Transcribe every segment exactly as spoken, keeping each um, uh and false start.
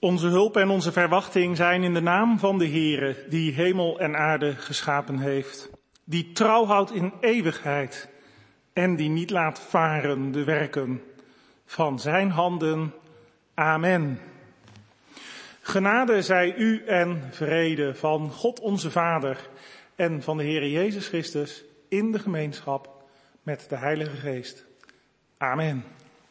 Onze hulp en onze verwachting zijn in de naam van de Heere, die hemel en aarde geschapen heeft, die trouw houdt in eeuwigheid en die niet laat varen de werken van zijn handen. Amen. Genade zij u en vrede van God onze Vader en van de Heere Jezus Christus in de gemeenschap met de Heilige Geest. Amen.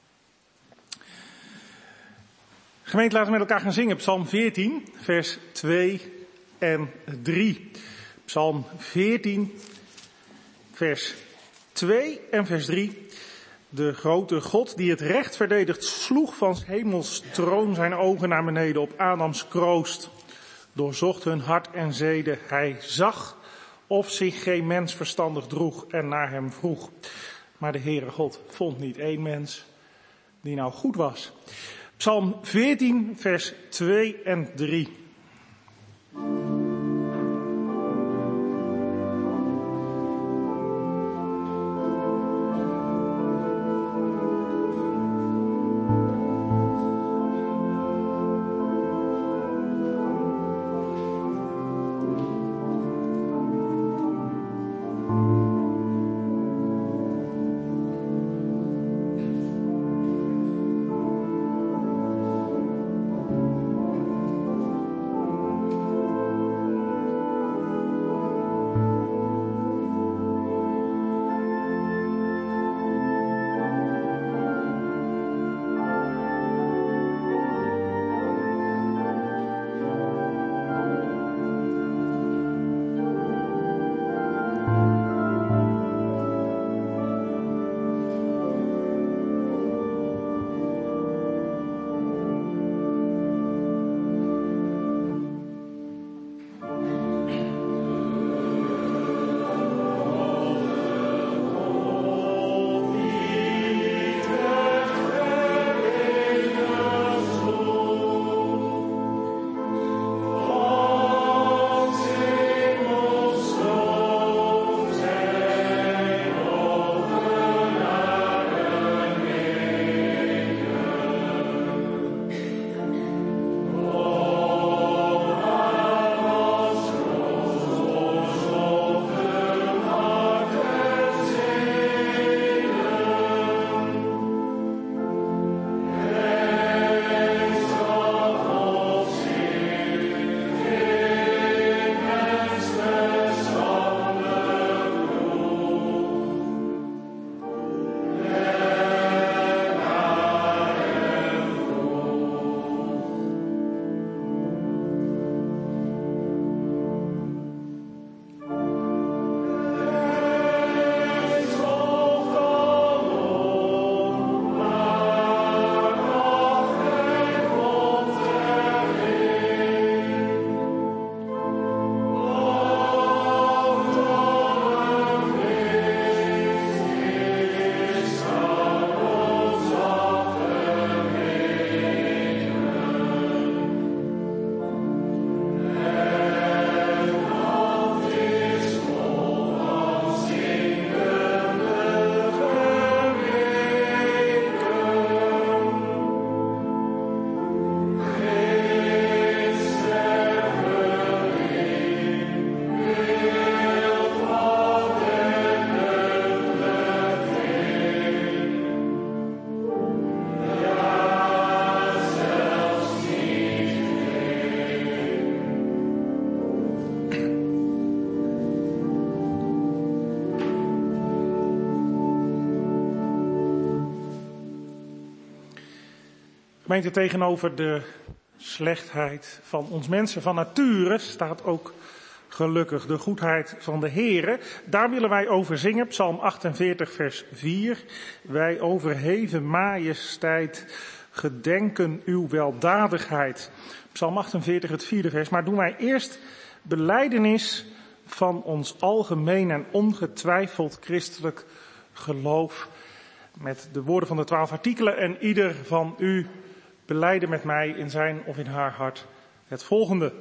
Gemeente, laten we met elkaar gaan zingen. Psalm veertien, vers twee en drie. Psalm veertien, vers twee en vers drie. De grote God die het recht verdedigt, sloeg van 's hemels troon zijn ogen naar beneden op Adams kroost. Doorzocht hun hart en zeden. Hij zag of zich geen mens verstandig droeg en naar hem vroeg. Maar de Heere God vond niet één mens die nou goed was. Psalm veertien, vers twee en drie. Gemeente, tegenover de slechtheid van ons mensen van nature staat ook gelukkig de goedheid van de Heere. Daar willen wij over zingen, Psalm achtenveertig vers vier. Wij overheven majesteit, gedenken uw weldadigheid. Psalm achtenveertig, het vierde vers. Maar doen wij eerst belijdenis van ons algemeen en ongetwijfeld christelijk geloof. Met de woorden van de twaalf artikelen en ieder van u belijden met mij in zijn of in haar hart het volgende.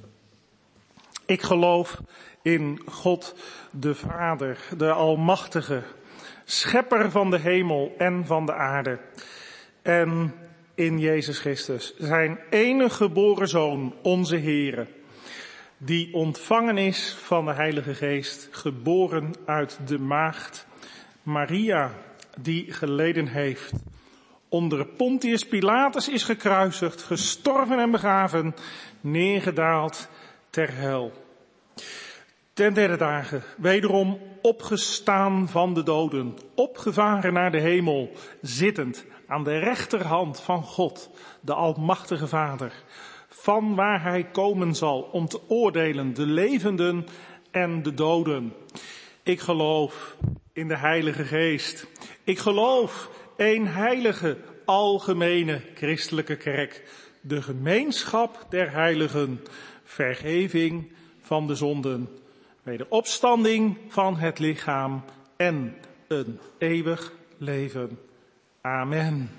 Ik geloof in God de Vader, de Almachtige, schepper van de hemel en van de aarde. En in Jezus Christus, zijn enige geboren Zoon, onze Heere, die ontvangen is van de Heilige Geest, geboren uit de maagd Maria, die geleden heeft. Onder Pontius Pilatus is gekruisigd, gestorven en begraven, neergedaald ter hel. Ten derde dagen, wederom opgestaan van de doden, opgevaren naar de hemel, zittend aan de rechterhand van God, de Almachtige Vader, van waar hij komen zal om te oordelen de levenden en de doden. Ik geloof in de Heilige Geest. Ik geloof één heilige, algemene christelijke kerk, de gemeenschap der heiligen, vergeving van de zonden, wederopstanding van het lichaam en een eeuwig leven. Amen.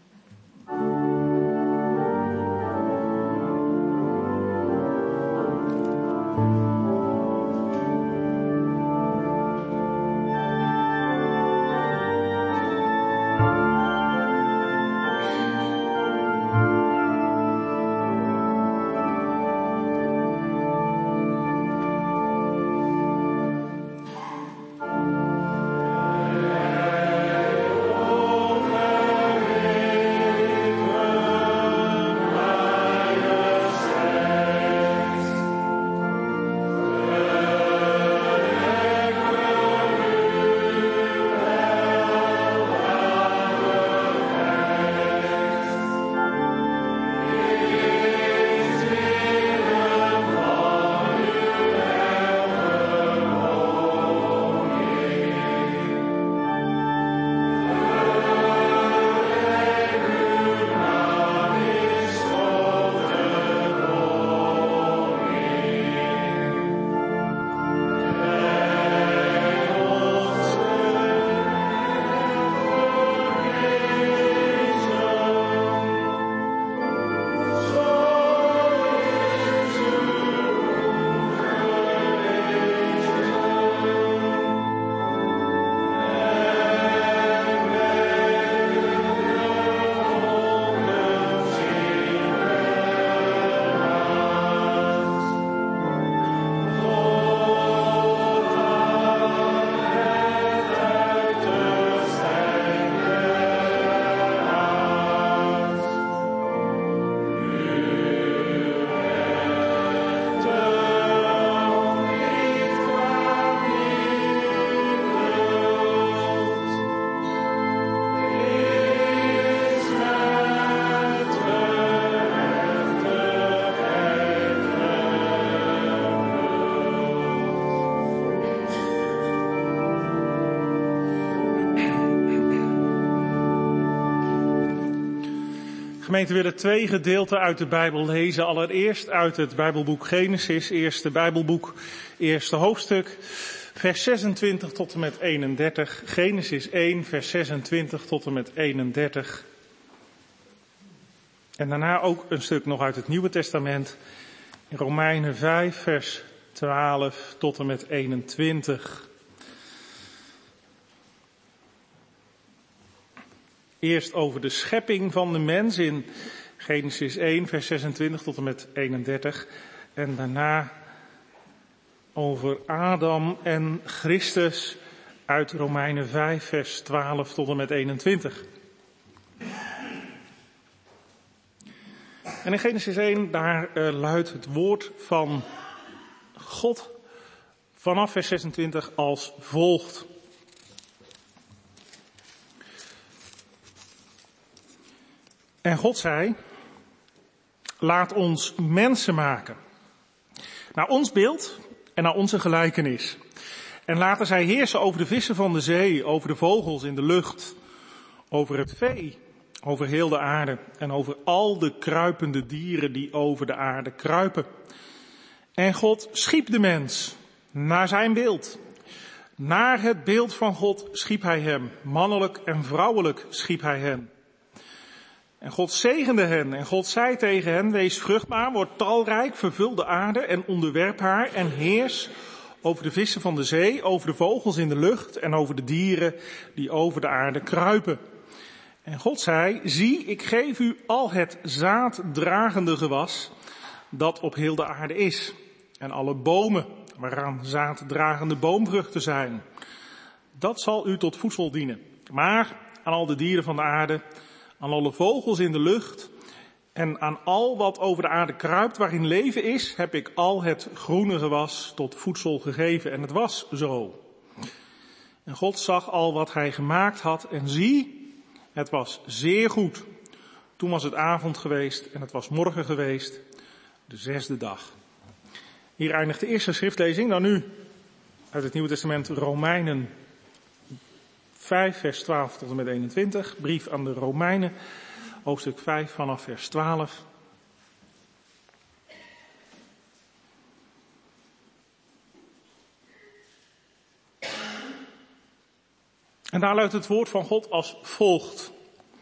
Gemeente, we willen twee gedeelten uit de Bijbel lezen. Allereerst uit het Bijbelboek Genesis, eerste Bijbelboek, eerste hoofdstuk, vers zesentwintig tot en met eenendertig. Genesis één, vers zesentwintig tot en met eenendertig. En daarna ook een stuk nog uit het Nieuwe Testament. In Romeinen vijf, vers twaalf tot en met eenentwintig. Eerst over de schepping van de mens in Genesis één, vers zesentwintig tot en met eenendertig. En daarna over Adam en Christus uit Romeinen vijf, vers twaalf tot en met eenentwintig. En in Genesis één, daar uh, luidt het woord van God vanaf vers zesentwintig als volgt. En God zei, laat ons mensen maken, naar ons beeld en naar onze gelijkenis. En laten zij heersen over de vissen van de zee, over de vogels in de lucht, over het vee, over heel de aarde en over al de kruipende dieren die over de aarde kruipen. En God schiep de mens naar zijn beeld. Naar het beeld van God schiep hij hem, mannelijk en vrouwelijk schiep hij hen. En God zegende hen en God zei tegen hen, wees vruchtbaar, word talrijk, vervul de aarde en onderwerp haar en heers over de vissen van de zee, over de vogels in de lucht en over de dieren die over de aarde kruipen. En God zei, zie, ik geef u al het zaaddragende gewas dat op heel de aarde is. En alle bomen waaraan zaaddragende boomvruchten zijn. Dat zal u tot voedsel dienen. Maar aan al de dieren van de aarde, aan alle vogels in de lucht en aan al wat over de aarde kruipt waarin leven is, heb ik al het groene gewas tot voedsel gegeven. En het was zo. En God zag al wat hij gemaakt had en zie, het was zeer goed. Toen was het avond geweest en het was morgen geweest, de zesde dag. Hier eindigt de eerste schriftlezing. Dan nu uit het Nieuwe Testament Romeinen vijf, vers twaalf tot en met eenentwintig. Brief aan de Romeinen, hoofdstuk vijf vanaf vers twaalf. En daar luidt het woord van God als volgt.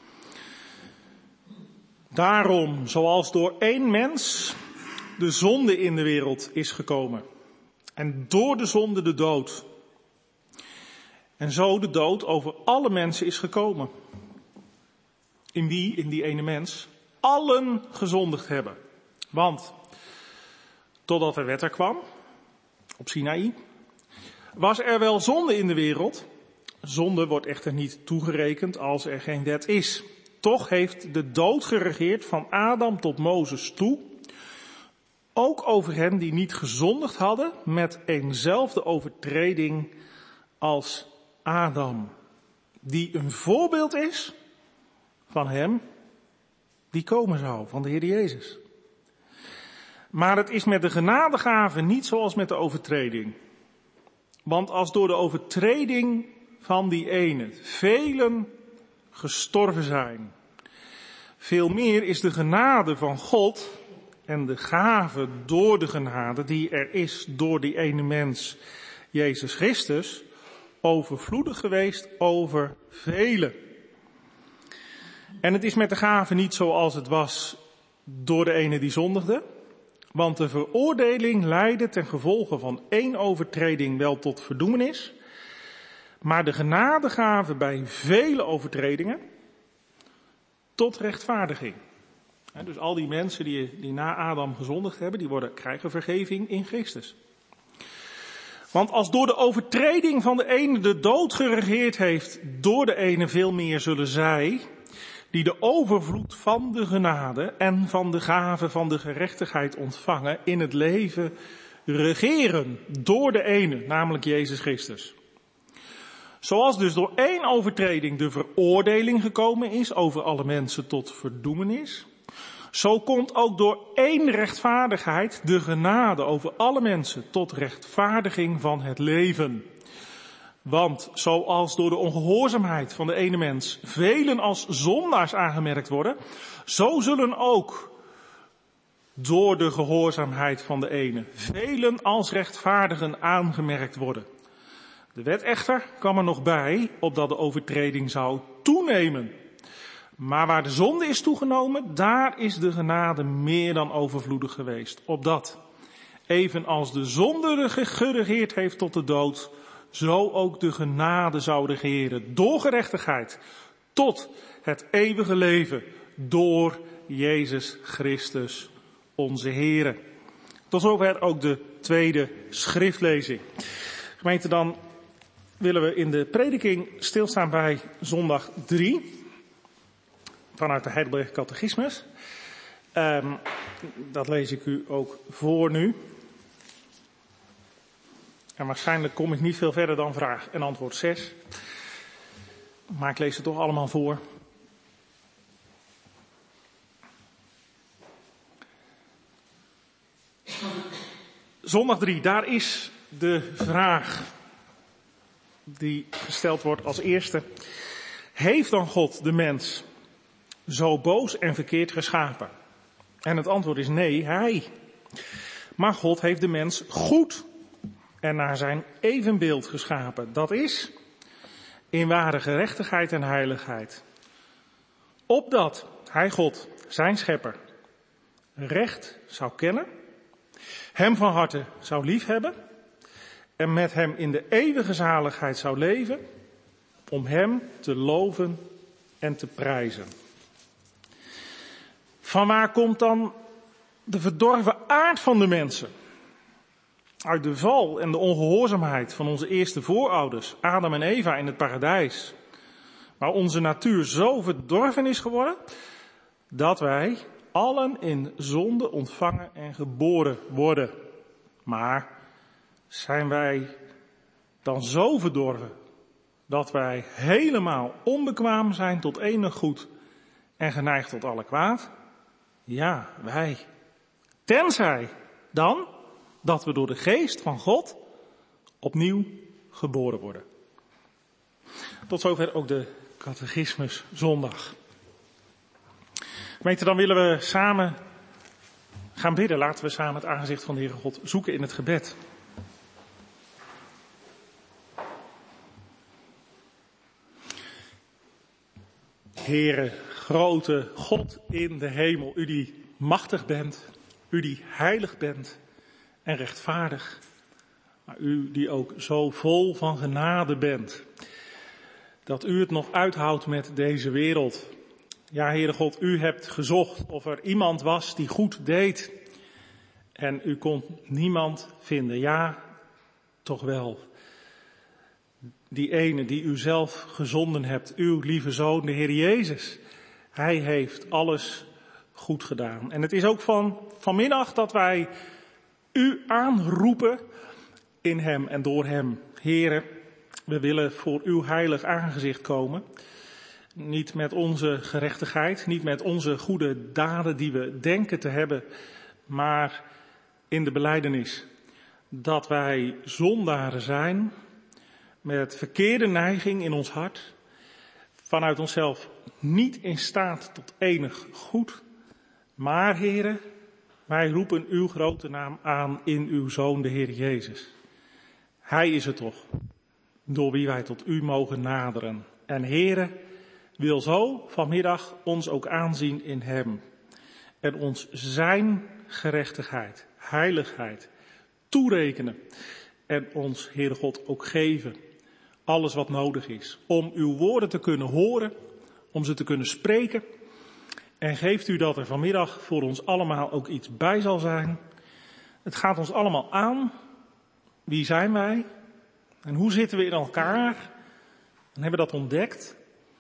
Daarom, zoals door één mens de zonde in de wereld is gekomen. En door de zonde de dood. En zo de dood over alle mensen is gekomen. In wie, in die ene mens, allen gezondigd hebben. Want, totdat de wet er kwam, op Sinaï, was er wel zonde in de wereld. Zonde wordt echter niet toegerekend als er geen wet is. Toch heeft de dood geregeerd van Adam tot Mozes toe. Ook over hen die niet gezondigd hadden met eenzelfde overtreding als Adam. Die een voorbeeld is van hem die komen zou, van de Heer Jezus. Maar het is met de genadegave niet zoals met de overtreding. Want als door de overtreding van die ene velen gestorven zijn, veel meer is de genade van God en de gave door de genade die er is door die ene mens, Jezus Christus, overvloedig geweest over velen. En het is met de gave niet zoals het was door de ene die zondigde, want de veroordeling leidde ten gevolge van één overtreding wel tot verdoemenis, maar de genadegave bij vele overtredingen tot rechtvaardiging. Dus al die mensen die, die na Adam gezondigd hebben, die worden, krijgen vergeving in Christus. Want als door de overtreding van de ene de dood geregeerd heeft, door de ene veel meer zullen zij, die de overvloed van de genade en van de gave van de gerechtigheid ontvangen, in het leven regeren door de ene, namelijk Jezus Christus. Zoals dus door één overtreding de veroordeling gekomen is over alle mensen tot verdoemenis, zo komt ook door één rechtvaardigheid de genade over alle mensen tot rechtvaardiging van het leven. Want zoals door de ongehoorzaamheid van de ene mens velen als zondaars aangemerkt worden, zo zullen ook door de gehoorzaamheid van de ene velen als rechtvaardigen aangemerkt worden. De wet echter kwam er nog bij, opdat de overtreding zou toenemen. Maar waar de zonde is toegenomen, daar is de genade meer dan overvloedig geweest. Opdat, evenals de zonde geregeerd heeft tot de dood, zo ook de genade zou regeren door gerechtigheid tot het eeuwige leven door Jezus Christus onze Heere. Tot zover ook de tweede schriftlezing. Gemeente, dan willen we in de prediking stilstaan bij zondag drie. Vanuit de Heidelberg Catechismus. Um, dat lees ik u ook voor nu. En waarschijnlijk kom ik niet veel verder dan vraag en antwoord zes. Maar ik lees het toch allemaal voor. Zondag drie, daar is de vraag die gesteld wordt als eerste. Heeft dan God de mens zo boos en verkeerd geschapen? En het antwoord is nee, hij. Maar God heeft de mens goed en naar zijn evenbeeld geschapen. Dat is in ware gerechtigheid en heiligheid. Opdat hij God, zijn schepper, recht zou kennen, hem van harte zou liefhebben en met hem in de eeuwige zaligheid zou leven, om hem te loven en te prijzen. Vanwaar komt dan de verdorven aard van de mensen? Uit de val en de ongehoorzaamheid van onze eerste voorouders, Adam en Eva in het paradijs. Waar onze natuur zo verdorven is geworden, dat wij allen in zonde ontvangen en geboren worden. Maar zijn wij dan zo verdorven dat wij helemaal onbekwaam zijn tot enig goed en geneigd tot alle kwaad? Ja, wij. Tenzij dan dat we door de geest van God opnieuw geboren worden. Tot zover ook de catechismus zondag. Gemeente, dan willen we samen gaan bidden. Laten we samen het aangezicht van de Heere God zoeken in het gebed. Heere, grote God in de hemel, u die machtig bent, u die heilig bent en rechtvaardig, maar u die ook zo vol van genade bent, dat u het nog uithoudt met deze wereld. Ja, Heere God, u hebt gezocht of er iemand was die goed deed en u kon niemand vinden. Ja, toch wel. Die ene die u zelf gezonden hebt, uw lieve Zoon, de Heer Jezus. Hij heeft alles goed gedaan. En het is ook van vanmiddag dat wij u aanroepen in hem en door hem. Heere, we willen voor uw heilig aangezicht komen. Niet met onze gerechtigheid, niet met onze goede daden die we denken te hebben, maar in de belijdenis dat wij zondaren zijn, met verkeerde neiging in ons hart, vanuit onszelf niet in staat tot enig goed. Maar, Heere, wij roepen uw grote naam aan in uw Zoon, de Heer Jezus. Hij is het toch, door wie wij tot u mogen naderen. En Heere, wil zo vanmiddag ons ook aanzien in hem. En ons zijn gerechtigheid, heiligheid toerekenen. En ons, Heere God, ook geven. Alles wat nodig is om uw woorden te kunnen horen, om ze te kunnen spreken. En geeft u dat er vanmiddag voor ons allemaal ook iets bij zal zijn. Het gaat ons allemaal aan. Wie zijn wij? En hoe zitten we in elkaar? En hebben we dat ontdekt?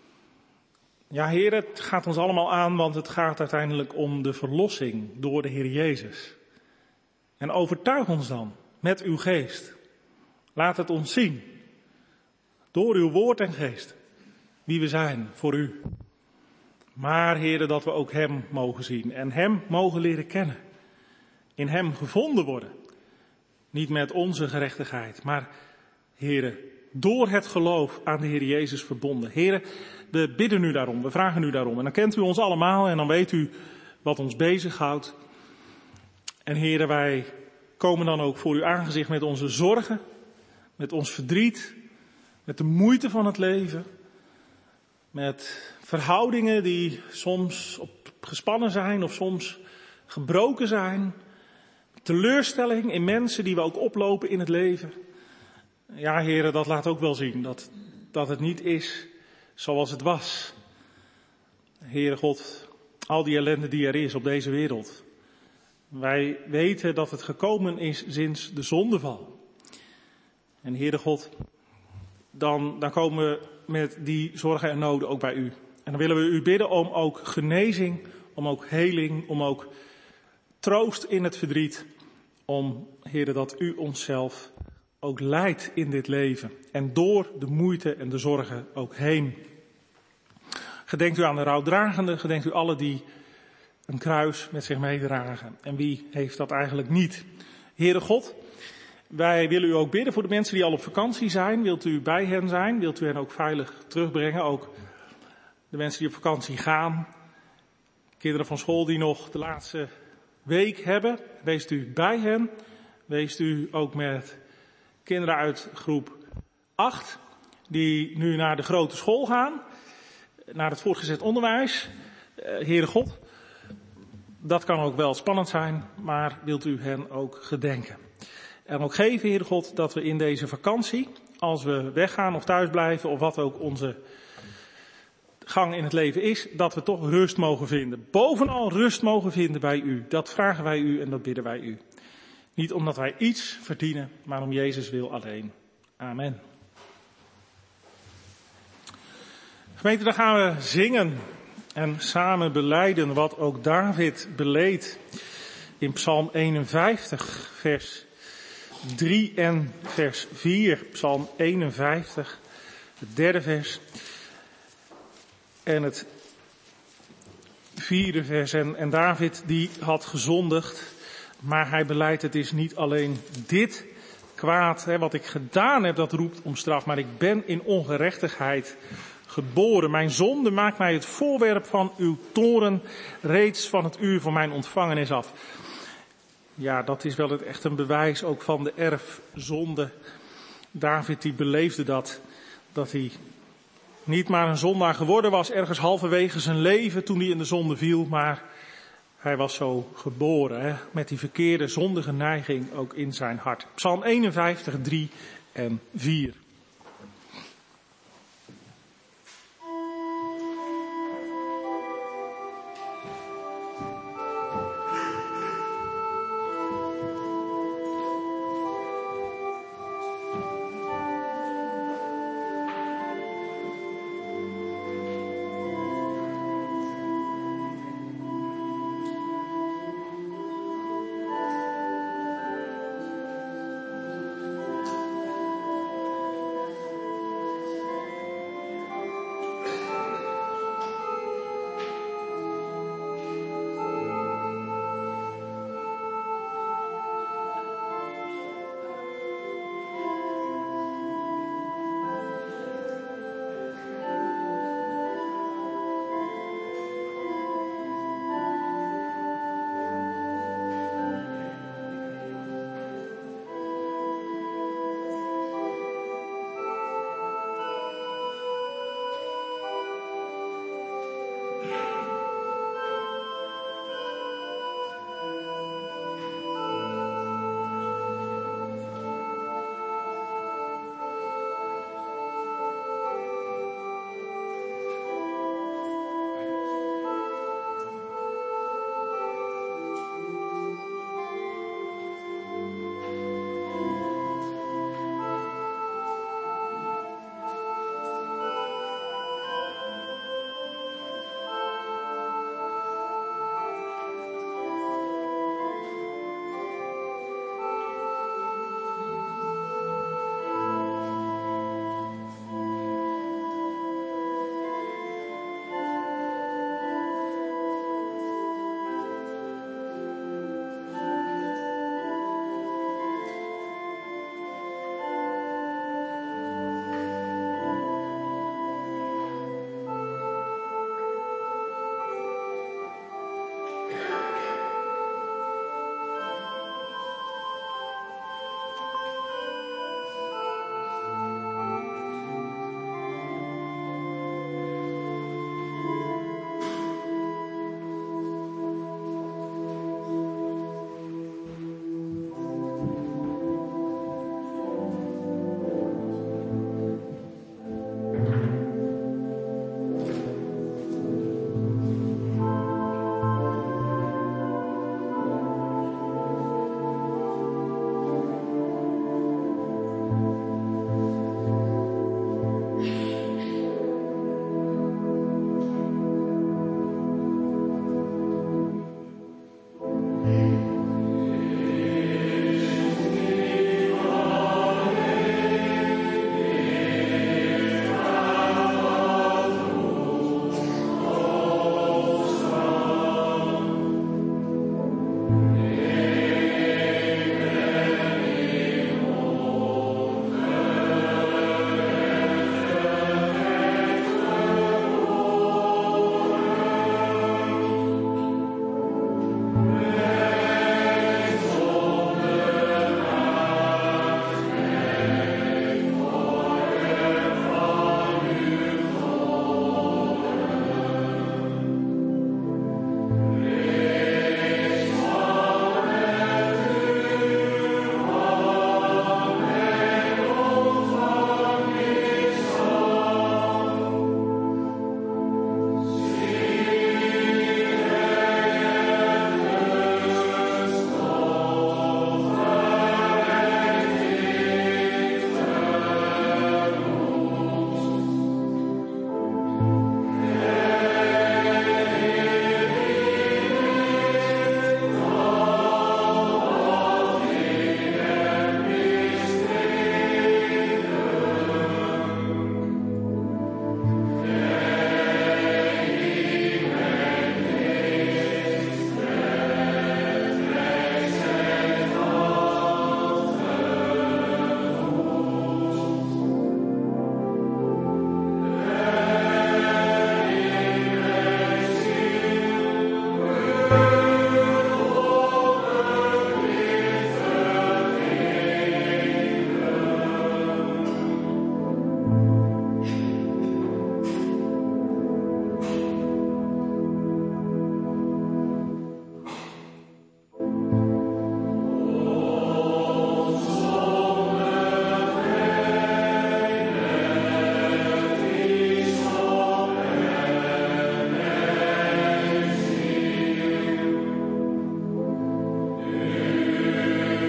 Ja, Heer, het gaat ons allemaal aan, want het gaat uiteindelijk om de verlossing door de Heer Jezus. En overtuig ons dan met uw geest. Laat het ons zien. Door uw woord en geest. Wie we zijn voor u. Maar, Heere, dat we ook hem mogen zien. En hem mogen leren kennen. In hem gevonden worden. Niet met onze gerechtigheid. Maar, Heere, door het geloof aan de Heer Jezus verbonden. Heere, we bidden u daarom. We vragen u daarom. En dan kent u ons allemaal. En dan weet u wat ons bezighoudt. En, Heere, wij komen dan ook voor uw aangezicht met onze zorgen. Met ons verdriet. Met de moeite van het leven. Met verhoudingen die soms op gespannen zijn of soms gebroken zijn. Teleurstelling in mensen die we ook oplopen in het leven. Ja, heren, dat laat ook wel zien dat, dat het niet is zoals het was. Heere God, al die ellende die er is op deze wereld. Wij weten dat het gekomen is sinds de zondeval. En Heere God, dan, dan komen we met die zorgen en noden ook bij u. En dan willen we u bidden om ook genezing, om ook heling, om ook troost in het verdriet. Om, Heere, dat u onszelf ook leidt in dit leven. En door de moeite en de zorgen ook heen. Gedenkt u aan de rouwdragenden, gedenkt u alle die een kruis met zich meedragen. En wie heeft dat eigenlijk niet? Heere God, wij willen u ook bidden voor de mensen die al op vakantie zijn. Wilt u bij hen zijn? Wilt u hen ook veilig terugbrengen? Ook de mensen die op vakantie gaan. Kinderen van school die nog de laatste week hebben. Wees u bij hen. Wees u ook met kinderen uit groep acht. Die nu naar de grote school gaan. Naar het voortgezet onderwijs. Heere God, dat kan ook wel spannend zijn. Maar wilt u hen ook gedenken? En ook geven, Heere God, dat we in deze vakantie, als we weggaan of thuis blijven of wat ook onze gang in het leven is, dat we toch rust mogen vinden. Bovenal rust mogen vinden bij u. Dat vragen wij u en dat bidden wij u. Niet omdat wij iets verdienen, maar om Jezus wil alleen. Amen. Gemeente, dan gaan we zingen en samen belijden wat ook David beleed in Psalm eenenvijftig, vers drie en vers vier. Psalm eenenvijftig, het derde vers en het vierde vers. En, en David die had gezondigd, maar hij beleidt het is niet alleen dit kwaad, hè, wat ik gedaan heb, dat roept om straf, maar ik ben in ongerechtigheid geboren. Mijn zonde maakt mij het voorwerp van uw toorn, reeds van het uur van mijn ontvangenis af. Ja, dat is wel het echt een bewijs ook van de erfzonde. David die beleefde dat, dat hij niet maar een zondaar geworden was ergens halverwege zijn leven toen hij in de zonde viel, maar hij was zo geboren, hè, met die verkeerde zondige neiging ook in zijn hart. Psalm eenenvijftig, drie en vier.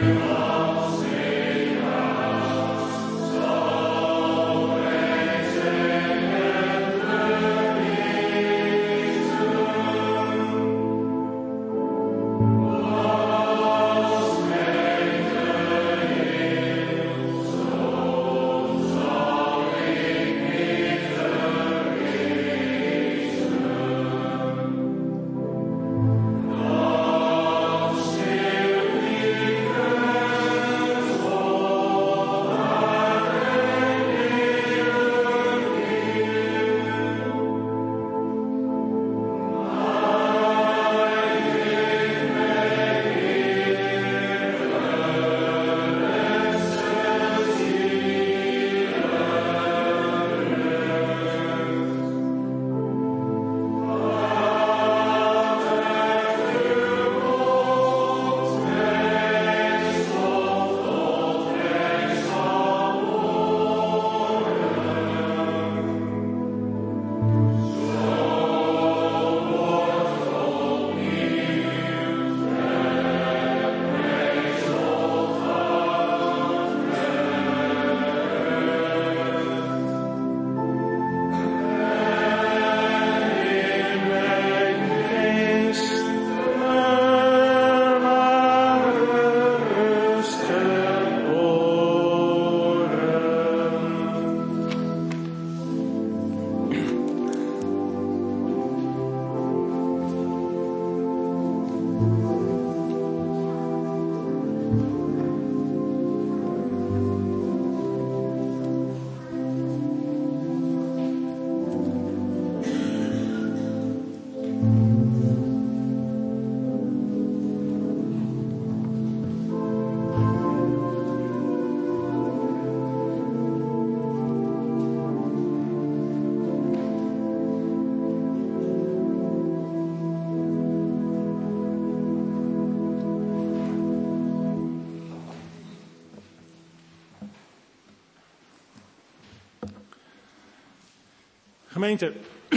Gemeente,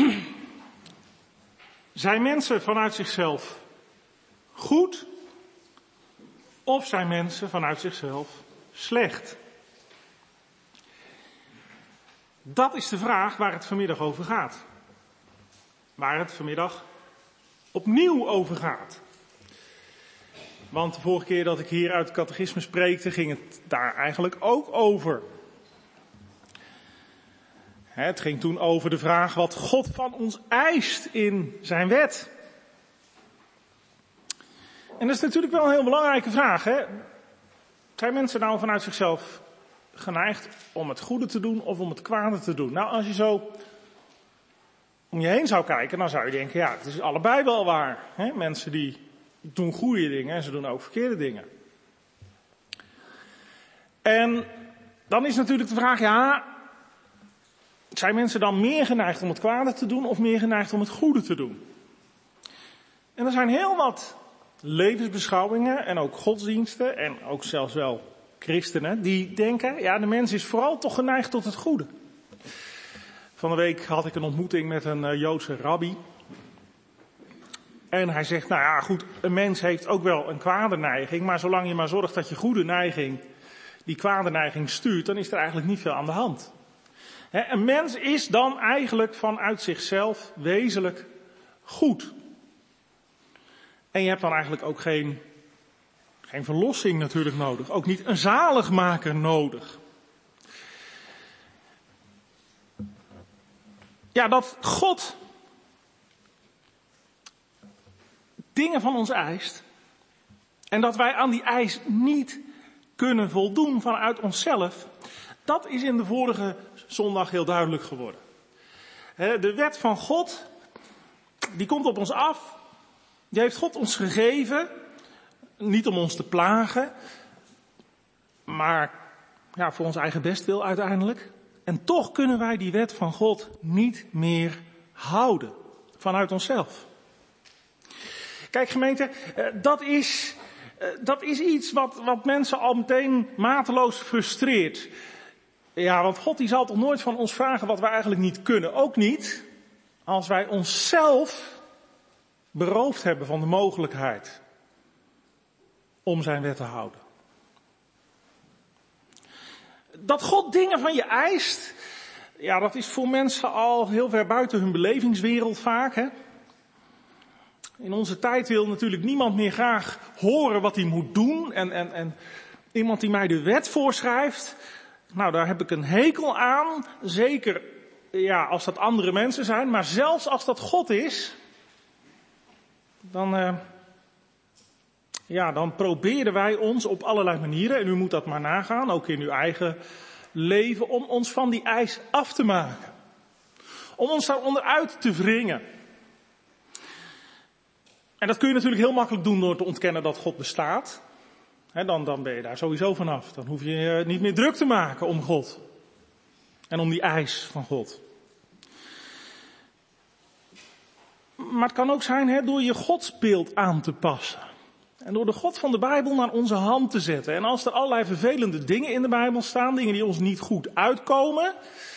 zijn mensen vanuit zichzelf goed of zijn mensen vanuit zichzelf slecht? Dat is de vraag waar het vanmiddag over gaat. Waar het vanmiddag opnieuw over gaat. Want de vorige keer dat ik hier uit het catechisme spreekte, ging het daar eigenlijk ook over. Het ging toen over de vraag wat God van ons eist in zijn wet. En dat is natuurlijk wel een heel belangrijke vraag. Hè? Zijn mensen nou vanuit zichzelf geneigd om het goede te doen of om het kwade te doen? Nou, als je zo om je heen zou kijken, dan zou je denken, ja, het is allebei wel waar. Hè? Mensen die doen goede dingen en ze doen ook verkeerde dingen. En dan is natuurlijk de vraag, ja, zijn mensen dan meer geneigd om het kwade te doen of meer geneigd om het goede te doen? En er zijn heel wat levensbeschouwingen en ook godsdiensten en ook zelfs wel christenen die denken, ja, de mens is vooral toch geneigd tot het goede. Van de week had ik een ontmoeting met een uh, Joodse rabbi. En hij zegt, nou ja, goed, een mens heeft ook wel een kwade neiging, maar zolang je maar zorgt dat je goede neiging die kwade neiging stuurt, dan is er eigenlijk niet veel aan de hand. He, een mens is dan eigenlijk vanuit zichzelf wezenlijk goed. En je hebt dan eigenlijk ook geen, geen verlossing natuurlijk nodig. Ook niet een zaligmaker nodig. Ja, dat God dingen van ons eist. En dat wij aan die eis niet kunnen voldoen vanuit onszelf. Dat is in de vorige zondag heel duidelijk geworden. De wet van God, die komt op ons af. Die heeft God ons gegeven. Niet om ons te plagen. Maar ja, voor ons eigen bestwil uiteindelijk. En toch kunnen wij die wet van God niet meer houden. Vanuit onszelf. Kijk gemeente, dat is, dat is iets wat, wat mensen al meteen mateloos frustreert. Ja, want God die zal toch nooit van ons vragen wat wij eigenlijk niet kunnen. Ook niet als wij onszelf beroofd hebben van de mogelijkheid om zijn wet te houden. Dat God dingen van je eist, ja, dat is voor mensen al heel ver buiten hun belevingswereld vaak, hè. In onze tijd wil natuurlijk niemand meer graag horen wat hij moet doen en, en, en iemand die mij de wet voorschrijft, nou, daar heb ik een hekel aan, zeker ja, als dat andere mensen zijn, maar zelfs als dat God is, dan, uh, ja, dan proberen wij ons op allerlei manieren, en u moet dat maar nagaan, ook in uw eigen leven, om ons van die eis af te maken. Om ons daaronder uit te wringen. En dat kun je natuurlijk heel makkelijk doen door te ontkennen dat God bestaat. He, dan, dan ben je daar sowieso vanaf. Dan hoef je je niet meer druk te maken om God. En om die eis van God. Maar het kan ook zijn he, door je godsbeeld aan te passen. En door de God van de Bijbel naar onze hand te zetten. En als er allerlei vervelende dingen in de Bijbel staan, dingen die ons niet goed uitkomen,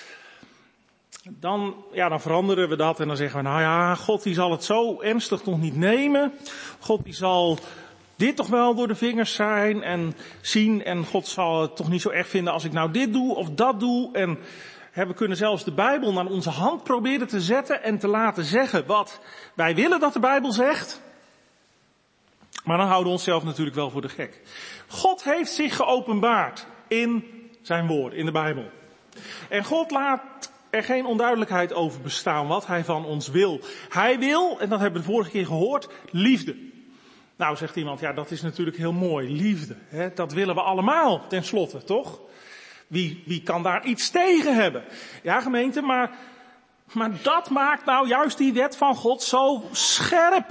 dan, ja, dan veranderen we dat en dan zeggen we, nou ja, God die zal het zo ernstig nog niet nemen. God die zal dit toch wel door de vingers zijn en zien en God zal het toch niet zo erg vinden als ik nou dit doe of dat doe. En hè, we kunnen zelfs de Bijbel naar onze hand proberen te zetten en te laten zeggen wat wij willen dat de Bijbel zegt. Maar dan houden we onszelf natuurlijk wel voor de gek. God heeft zich geopenbaard in zijn woord, in de Bijbel. En God laat er geen onduidelijkheid over bestaan wat hij van ons wil. Hij wil, en dat hebben we de vorige keer gehoord, liefde. Nou, zegt iemand, ja, dat is natuurlijk heel mooi, liefde. Hè? Dat willen we allemaal, tenslotte, toch? Wie, wie kan daar iets tegen hebben? Ja, gemeente, maar, maar dat maakt nou juist die wet van God zo scherp.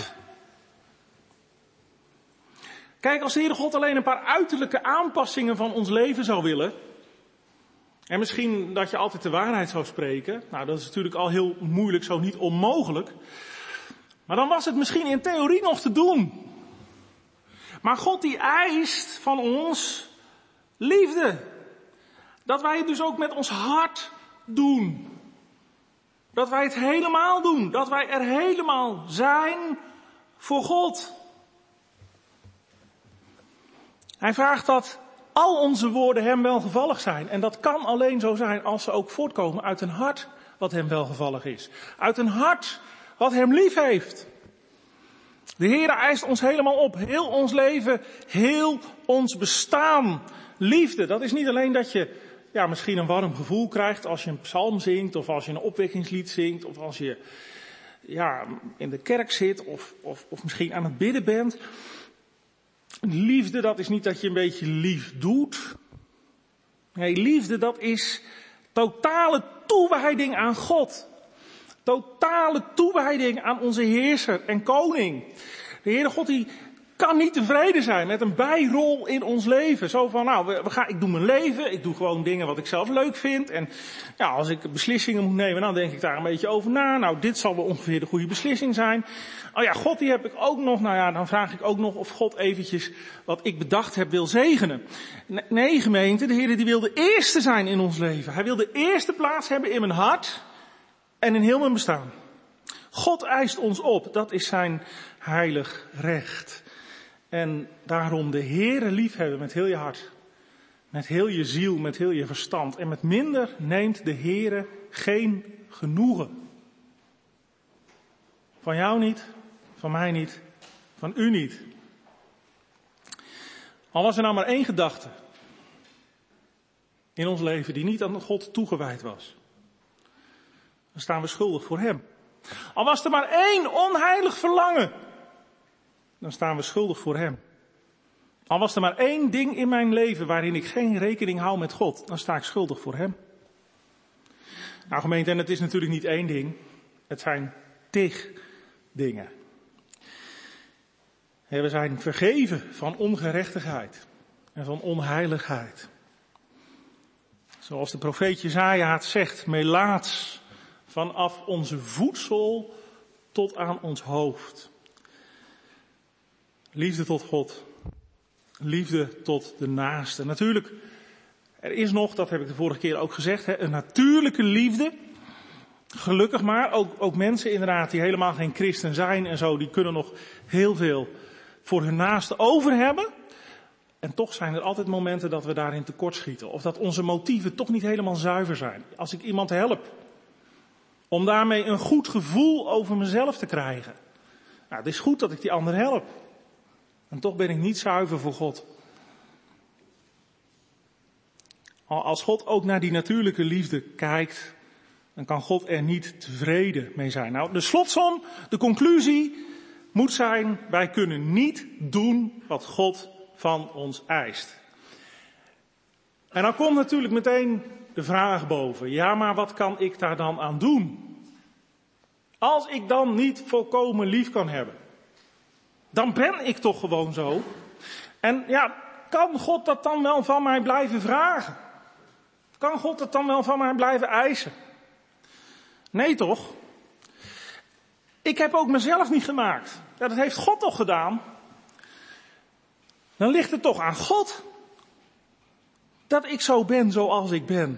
Kijk, als de Heere God alleen een paar uiterlijke aanpassingen van ons leven zou willen, en misschien dat je altijd de waarheid zou spreken, nou dat is natuurlijk al heel moeilijk, zo niet onmogelijk, maar dan was het misschien in theorie nog te doen. Maar God die eist van ons liefde. Dat wij het dus ook met ons hart doen. Dat wij het helemaal doen. Dat wij er helemaal zijn voor God. Hij vraagt dat al onze woorden hem welgevallig zijn. En dat kan alleen zo zijn als ze ook voortkomen uit een hart wat hem welgevallig is. Uit een hart wat hem lief heeft. De Heere eist ons helemaal op. Heel ons leven, heel ons bestaan. Liefde, dat is niet alleen dat je ja, misschien een warm gevoel krijgt als je een psalm zingt, of als je een opwekkingslied zingt, of als je ja, in de kerk zit, of, of, of misschien aan het bidden bent. Liefde, dat is niet dat je een beetje lief doet. Nee, liefde, dat is totale toewijding aan God. Totale toewijding aan onze heerser en koning. De Heere God die kan niet tevreden zijn met een bijrol in ons leven. Zo van, nou, we, we gaan, ik doe mijn leven, ik doe gewoon dingen wat ik zelf leuk vind. En ja, als ik beslissingen moet nemen, dan denk ik daar een beetje over na. Nou, dit zal wel ongeveer de goede beslissing zijn. Oh ja, God die heb ik ook nog, nou ja, dan vraag ik ook nog of God eventjes wat ik bedacht heb wil zegenen. Nee, gemeente, de Heere die wil de eerste zijn in ons leven. Hij wil de eerste plaats hebben in mijn hart en in heel mijn bestaan. God eist ons op, dat is zijn heilig recht. En daarom de Heere liefhebben met heel je hart, met heel je ziel, met heel je verstand. En met minder neemt de Heere geen genoegen. Van jou niet, van mij niet, van u niet. Al was er nou maar één gedachte in ons leven die niet aan God toegewijd was, dan staan we schuldig voor hem. Al was er maar één onheilig verlangen, dan staan we schuldig voor hem. Al was er maar één ding in mijn leven waarin ik geen rekening hou met God, dan sta ik schuldig voor hem. Nou gemeente, en het is natuurlijk niet één ding, het zijn tig dingen. We zijn vergeven van ongerechtigheid en van onheiligheid. Zoals de profeet Jesaja het zegt, melaats vanaf onze voedsel tot aan ons hoofd. Liefde tot God. Liefde tot de naaste. Natuurlijk, er is nog, dat heb ik de vorige keer ook gezegd, een natuurlijke liefde. Gelukkig maar, ook, ook mensen inderdaad die helemaal geen christen zijn en zo, die kunnen nog heel veel voor hun naaste over hebben. En toch zijn er altijd momenten dat we daarin tekortschieten. Of dat onze motieven toch niet helemaal zuiver zijn. Als ik iemand help, om daarmee een goed gevoel over mezelf te krijgen. Nou, het is goed dat ik die ander help. En toch ben ik niet zuiver voor God. Als God ook naar die natuurlijke liefde kijkt, dan kan God er niet tevreden mee zijn. Nou, de slotsom, de conclusie moet zijn, wij kunnen niet doen wat God van ons eist. En dan komt natuurlijk meteen de vraag boven, ja, maar wat kan ik daar dan aan doen? Als ik dan niet volkomen lief kan hebben, dan ben ik toch gewoon zo. En ja, kan God dat dan wel van mij blijven vragen? Kan God dat dan wel van mij blijven eisen? Nee toch? Ik heb ook mezelf niet gemaakt. Ja, dat heeft God toch gedaan? Dan ligt het toch aan God dat ik zo ben zoals ik ben.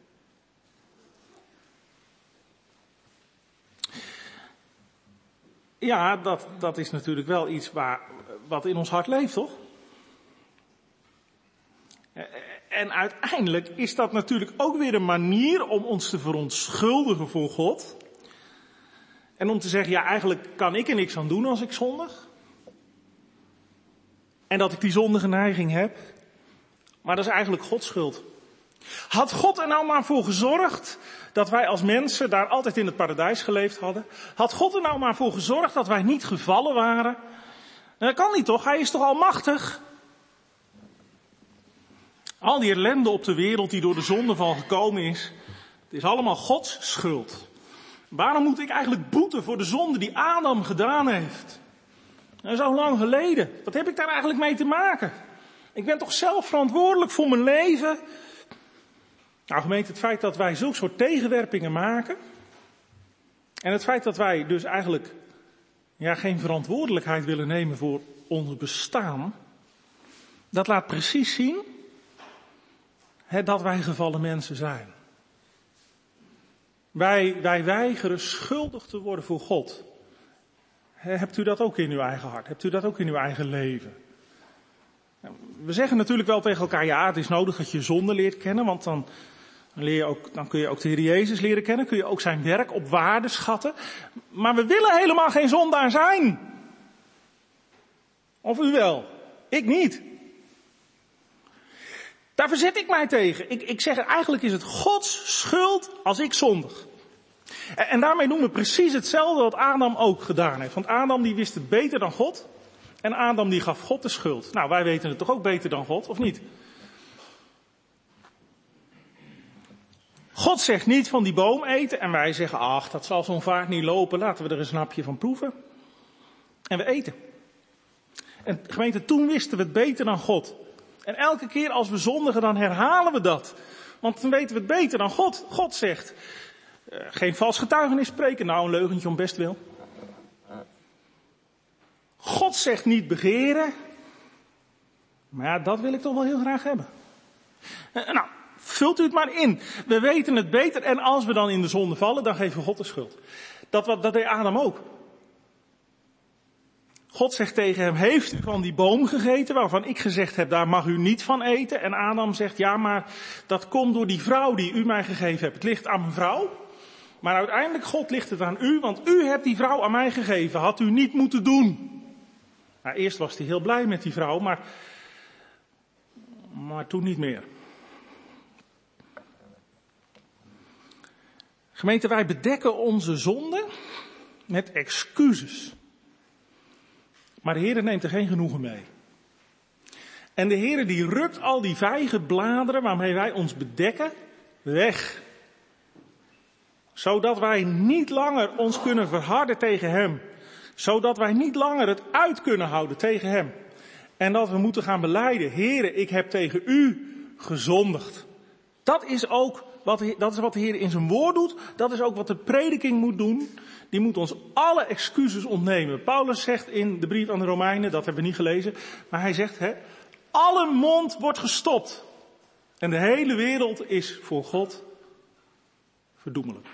Ja, dat, dat is natuurlijk wel iets waar, wat in ons hart leeft, toch? En uiteindelijk is dat natuurlijk ook weer een manier om ons te verontschuldigen voor God. En om te zeggen, ja, eigenlijk kan ik er niks aan doen als ik zondig. En dat ik die zondige neiging heb. Maar dat is eigenlijk Gods schuld. Had God er nou maar voor gezorgd dat wij als mensen daar altijd in het paradijs geleefd hadden? Had God er nou maar voor gezorgd dat wij niet gevallen waren? Dat kan niet toch? Hij is toch almachtig? Al die ellende op de wereld die door de zondeval gekomen is, het is allemaal Gods schuld. Waarom moet ik eigenlijk boeten voor de zonde die Adam gedaan heeft? Dat is al lang geleden. Wat heb ik daar eigenlijk mee te maken? Ik ben toch zelf verantwoordelijk voor mijn leven? Nou, gemeente, het feit dat wij zulke soort tegenwerpingen maken, en het feit dat wij dus eigenlijk ja, geen verantwoordelijkheid willen nemen voor ons bestaan, dat laat precies zien he, dat wij gevallen mensen zijn. Wij, wij weigeren schuldig te worden voor God. He, hebt u dat ook in uw eigen hart? Hebt u dat ook in uw eigen leven? We zeggen natuurlijk wel tegen elkaar, ja, het is nodig dat je zonde leert kennen, want dan, leer je ook, dan kun je ook de Heer Jezus leren kennen, kun je ook zijn werk op waarde schatten. Maar we willen helemaal geen zondaar zijn. Of u wel? Ik niet. Daar verzet ik mij tegen. Ik, ik zeg, eigenlijk is het Gods schuld als ik zondig. En, en daarmee doen we precies hetzelfde wat Adam ook gedaan heeft. Want Adam die wist het beter dan God. En Adam die gaf God de schuld. Nou, wij weten het toch ook beter dan God, of niet? God zegt niet van die boom eten. En wij zeggen, ach, dat zal zo'n vaart niet lopen. Laten we er een snapje van proeven. En we eten. En gemeente, toen wisten we het beter dan God. En elke keer als we zondigen, dan herhalen we dat. Want dan weten we het beter dan God. God zegt, uh, geen vals getuigenis spreken. Nou, een leugentje om best wil. God zegt niet begeren. Maar ja, dat wil ik toch wel heel graag hebben. Uh, nou, vult u het maar in. We weten het beter. En als we dan in de zonde vallen, dan geven we God de schuld. Dat, dat deed Adam ook. God zegt tegen hem, heeft u van die boom gegeten waarvan ik gezegd heb, daar mag u niet van eten? En Adam zegt, ja, maar dat komt door die vrouw die u mij gegeven hebt. Het ligt aan mijn vrouw. Maar uiteindelijk, God, ligt het aan u, want u hebt die vrouw aan mij gegeven. Had u niet moeten doen. Nou, eerst was hij heel blij met die vrouw, maar, maar toen niet meer. Gemeente, wij bedekken onze zonde met excuses. Maar de Heere neemt er geen genoegen mee. En de Heere die rukt al die vijgenbladeren waarmee wij ons bedekken weg. Zodat wij niet langer ons kunnen verharden tegen Hem. Zodat wij niet langer het uit kunnen houden tegen Hem. En dat we moeten gaan belijden, Heere, ik heb tegen U gezondigd. Dat is ook wat, dat is wat de Heer in zijn woord doet. Dat is ook wat de prediking moet doen. Die moet ons alle excuses ontnemen. Paulus zegt in de brief aan de Romeinen, dat hebben we niet gelezen. Maar hij zegt, hè, alle mond wordt gestopt. En de hele wereld is voor God verdoemelijk.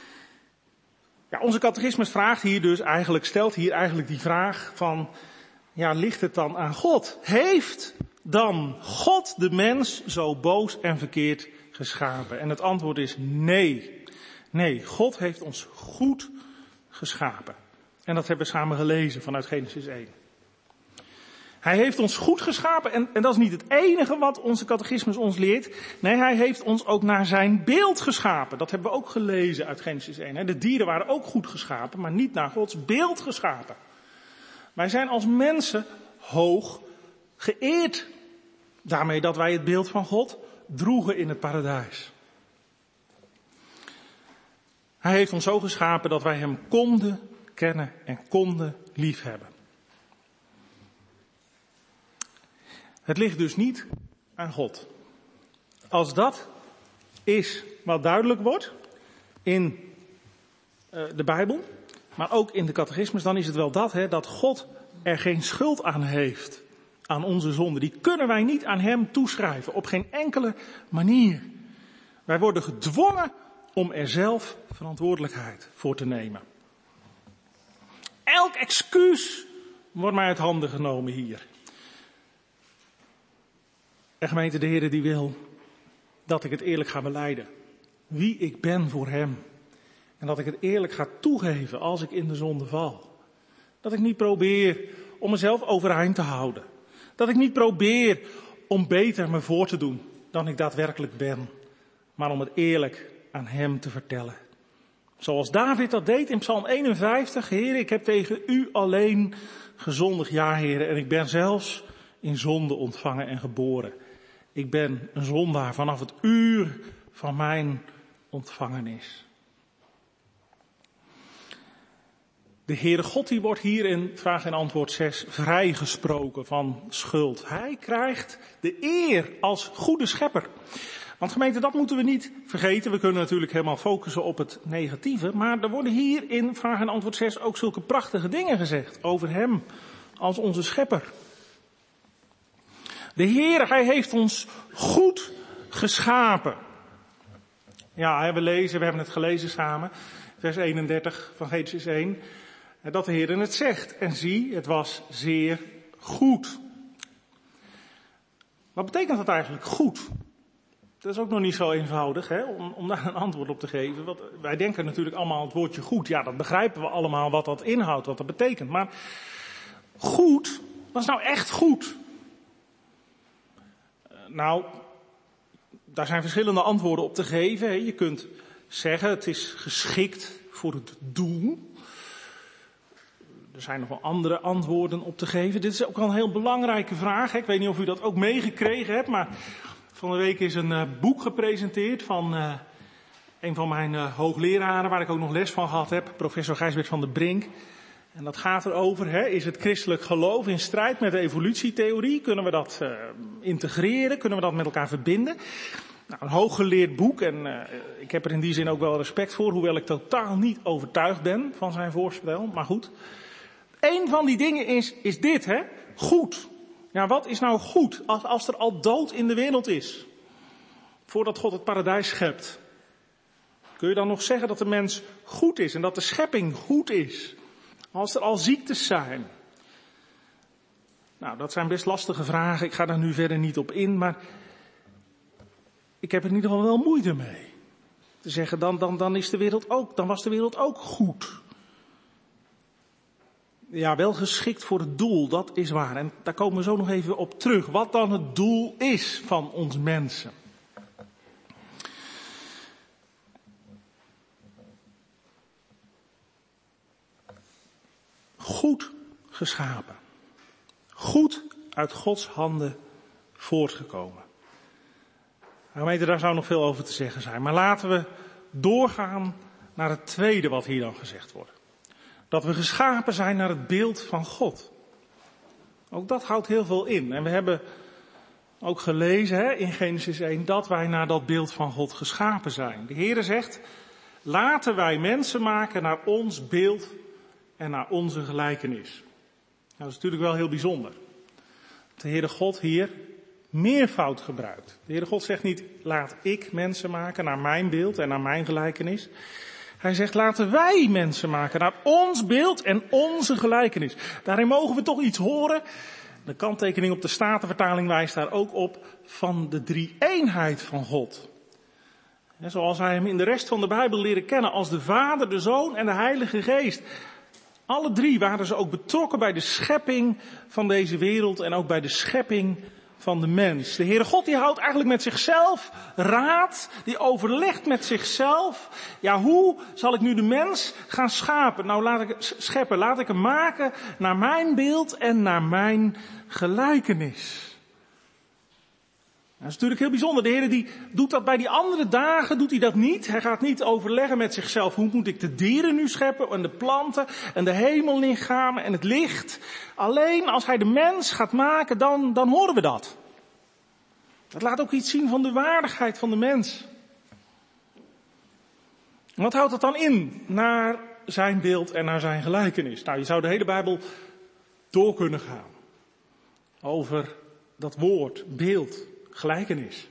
Ja, onze catechismus vraagt hier dus eigenlijk, stelt hier eigenlijk die vraag van, Ja, ligt het dan aan God? Heeft dan God de mens zo boos en verkeerd geschapen? En het antwoord is nee. Nee, God heeft ons goed geschapen. En dat hebben we samen gelezen vanuit Genesis één. Hij heeft ons goed geschapen en, en dat is niet het enige wat onze catechismus ons leert. Nee, hij heeft ons ook naar zijn beeld geschapen. Dat hebben we ook gelezen uit Genesis één. De dieren waren ook goed geschapen, maar niet naar Gods beeld geschapen. Wij zijn als mensen hoog geëerd. Daarmee dat wij het beeld van God droegen in het paradijs. Hij heeft ons zo geschapen dat wij hem konden kennen en konden liefhebben. Het ligt dus niet aan God. Als dat is wat duidelijk wordt in uh, de Bijbel, maar ook in de catechismus, dan is het wel dat, hè, dat God er geen schuld aan heeft, aan onze zonde. Die kunnen wij niet aan hem toeschrijven, op geen enkele manier. Wij worden gedwongen om er zelf verantwoordelijkheid voor te nemen. Elk excuus wordt mij uit handen genomen hier. En gemeente, de Heer die wil dat ik het eerlijk ga belijden. Wie ik ben voor hem. En dat ik het eerlijk ga toegeven als ik in de zonde val. Dat ik niet probeer om mezelf overeind te houden. Dat ik niet probeer om beter me voor te doen dan ik daadwerkelijk ben. Maar om het eerlijk aan hem te vertellen. Zoals David dat deed in Psalm eenenvijftig. Heer, ik heb tegen u alleen gezondigd, ja Heer. En ik ben zelfs in zonde ontvangen en geboren. Ik ben een zondaar vanaf het uur van mijn ontvangenis. De Heere God die wordt hier in vraag en antwoord zes vrijgesproken van schuld. Hij krijgt de eer als goede schepper. Want gemeente, dat moeten we niet vergeten. We kunnen natuurlijk helemaal focussen op het negatieve. Maar er worden hier in vraag en antwoord zes ook zulke prachtige dingen gezegd over hem als onze schepper. De Heer, hij heeft ons goed geschapen. Ja, we lezen, we hebben het gelezen samen, vers eenendertig van Genesis één, dat de Heer het zegt. En zie, het was zeer goed. Wat betekent dat eigenlijk goed? Dat is ook nog niet zo eenvoudig, hè, om, om daar een antwoord op te geven. Want wij denken natuurlijk allemaal het woordje goed. Ja, dat begrijpen we allemaal wat dat inhoudt, wat dat betekent. Maar goed, wat is nou echt goed? Nou, daar zijn verschillende antwoorden op te geven. Je kunt zeggen, het is geschikt voor het doel. Er zijn nog wel andere antwoorden op te geven. Dit is ook wel een heel belangrijke vraag. Ik weet niet of u dat ook meegekregen hebt, maar van de week is een uh, boek gepresenteerd van uh, een van mijn uh, hoogleraren, waar ik ook nog les van gehad heb, professor Gijsbert van der Brink. En dat gaat erover, hè, is het christelijk geloof in strijd met de evolutietheorie? Kunnen we dat uh, integreren? Kunnen we dat met elkaar verbinden? Nou, een hooggeleerd boek en uh, ik heb er in die zin ook wel respect voor, hoewel ik totaal niet overtuigd ben van zijn voorstel. Maar goed, een van die dingen is, is dit, hè? Goed. Ja, wat is nou goed als, als er al dood in de wereld is? Voordat God het paradijs schept. Kun je dan nog zeggen dat de mens goed is en dat de schepping goed is? Als er al ziektes zijn. Nou, dat zijn best lastige vragen. Ik ga daar nu verder niet op in, maar ik heb er in ieder geval wel moeite mee. Te zeggen, dan, dan, dan is de wereld ook, dan was de wereld ook goed. Ja, wel geschikt voor het doel, dat is waar. En daar komen we zo nog even op terug. Wat dan het doel is van ons mensen. Goed geschapen. Goed uit Gods handen voortgekomen. Nou, weet je, daar zou nog veel over te zeggen zijn. Maar laten we doorgaan naar het tweede wat hier dan gezegd wordt. Dat we geschapen zijn naar het beeld van God. Ook dat houdt heel veel in. En we hebben ook gelezen, hè, in Genesis één dat wij naar dat beeld van God geschapen zijn. De Heere zegt, laten wij mensen maken naar ons beeld en naar onze gelijkenis. Nou, dat is natuurlijk wel heel bijzonder. De Heere God hier meervoud gebruikt. De Heere God zegt niet, laat ik mensen maken naar mijn beeld en naar mijn gelijkenis. Hij zegt, laten wij mensen maken naar ons beeld en onze gelijkenis. Daarin mogen we toch iets horen. De kanttekening op de Statenvertaling wijst daar ook op van de drie-eenheid van God. En zoals wij hem in de rest van de Bijbel leren kennen als de Vader, de Zoon en de Heilige Geest. Alle drie waren ze ook betrokken bij de schepping van deze wereld en ook bij de schepping van de mens. De Heere God die houdt eigenlijk met zichzelf raad, die overlegt met zichzelf. Ja, hoe zal ik nu de mens gaan schapen? Nou, laat ik scheppen, laat ik hem maken naar mijn beeld en naar mijn gelijkenis. Dat is natuurlijk heel bijzonder. De Heer die doet dat bij die andere dagen, doet hij dat niet. Hij gaat niet overleggen met zichzelf, hoe moet ik de dieren nu scheppen en de planten en de hemellichamen en het licht. Alleen als hij de mens gaat maken, dan, dan horen we dat. Dat laat ook iets zien van de waardigheid van de mens. Wat houdt dat dan in? Naar zijn beeld en naar zijn gelijkenis. Nou, je zou de hele Bijbel door kunnen gaan. Over dat woord, beeld. Gelijkenis.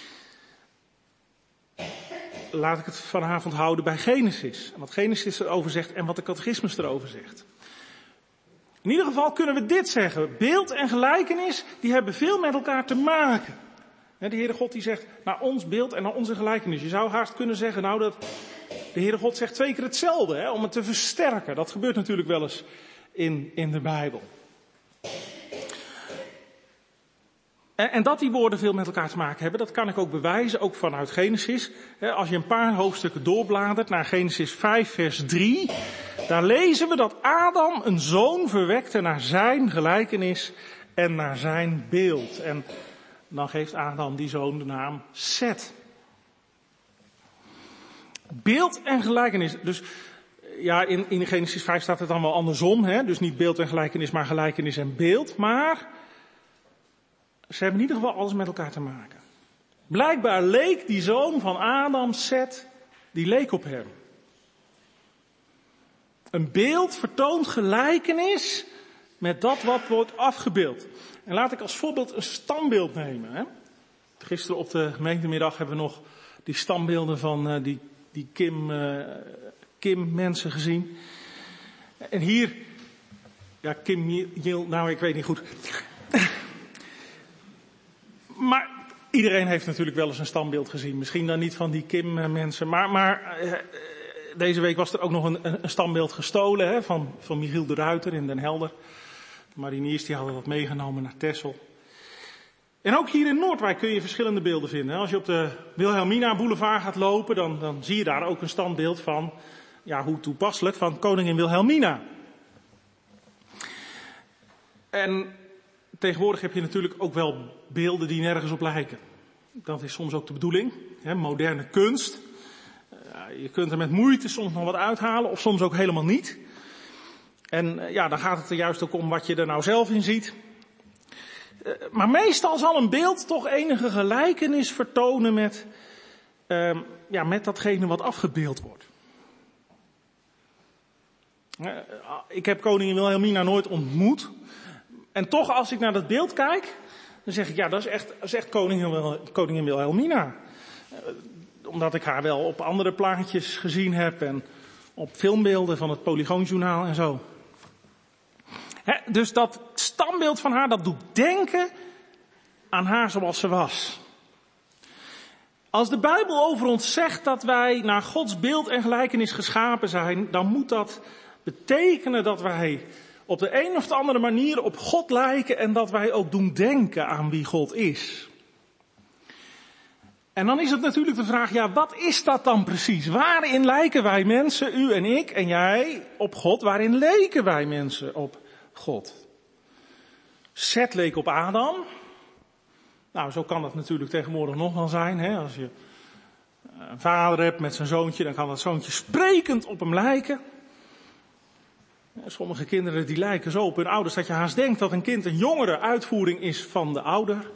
Laat ik het vanavond houden bij Genesis. Wat Genesis erover zegt en wat de catechismus erover zegt. In ieder geval kunnen we dit zeggen. Beeld en gelijkenis, die hebben veel met elkaar te maken. De Heere God die zegt, naar ons beeld en naar onze gelijkenis. Je zou haast kunnen zeggen, nou dat de Heere God zegt twee keer hetzelfde, hè, om het te versterken. Dat gebeurt natuurlijk wel eens in, in de Bijbel. En, en dat die woorden veel met elkaar te maken hebben, dat kan ik ook bewijzen, ook vanuit Genesis. Als je een paar hoofdstukken doorbladert naar Genesis vijf vers drie, daar lezen we dat Adam een zoon verwekte naar zijn gelijkenis en naar zijn beeld. En dan geeft Adam die zoon de naam Set. Beeld en gelijkenis. Dus ja, in, in Genesis vijf staat het dan wel andersom, hè? Dus niet beeld en gelijkenis, maar gelijkenis en beeld. Maar ze hebben in ieder geval alles met elkaar te maken. Blijkbaar leek die zoon van Adam, Set, die leek op hem. Een beeld vertoont gelijkenis met dat wat wordt afgebeeld. En laat ik als voorbeeld een standbeeld nemen. Hè? Gisteren op de gemeentemiddag hebben we nog die standbeelden van uh, die, die Kim, uh, Kim mensen gezien. En hier, ja Kim, Jil, nou ik weet niet goed. Maar iedereen heeft natuurlijk wel eens een standbeeld gezien. Misschien dan niet van die Kim mensen. Maar, maar uh, deze week was er ook nog een, een standbeeld gestolen hè, van, van Michiel de Ruiter in Den Helder. De mariniers die hadden dat meegenomen naar Texel. En ook hier in Noordwijk kun je verschillende beelden vinden. Als je op de Wilhelmina Boulevard gaat lopen, dan, dan zie je daar ook een standbeeld van, ja hoe toepasselijk, van koningin Wilhelmina. En tegenwoordig heb je natuurlijk ook wel beelden die nergens op lijken. Dat is soms ook de bedoeling. Hè, moderne kunst. Uh, je kunt er met moeite soms nog wat uithalen of soms ook helemaal niet. En uh, ja, dan gaat het er juist ook om wat je er nou zelf in ziet. Uh, maar meestal zal een beeld toch enige gelijkenis vertonen met, uh, ja, met datgene wat afgebeeld wordt. Uh, ik heb koningin Wilhelmina nooit ontmoet. En toch, als ik naar dat beeld kijk, dan zeg ik, ja, dat is echt, dat is echt koningin, Wil, koningin Wilhelmina. Uh, omdat ik haar wel op andere plaatjes gezien heb en op filmbeelden van het Polygoonjournaal en zo. He, dus dat standbeeld van haar, dat doet denken aan haar zoals ze was. Als de Bijbel over ons zegt dat wij naar Gods beeld en gelijkenis geschapen zijn, dan moet dat betekenen dat wij op de een of de andere manier op God lijken en dat wij ook doen denken aan wie God is. En dan is het natuurlijk de vraag, ja, wat is dat dan precies? Waarin lijken wij mensen, u en ik en jij, op God? Waarin leken wij mensen op God? Set leek op Adam. Nou, zo kan dat natuurlijk tegenwoordig nog wel zijn. Hè? Als je een vader hebt met zijn zoontje, dan kan dat zoontje sprekend op hem lijken. Sommige kinderen die lijken zo op hun ouders dat je haast denkt dat een kind een jongere uitvoering is van de ouder.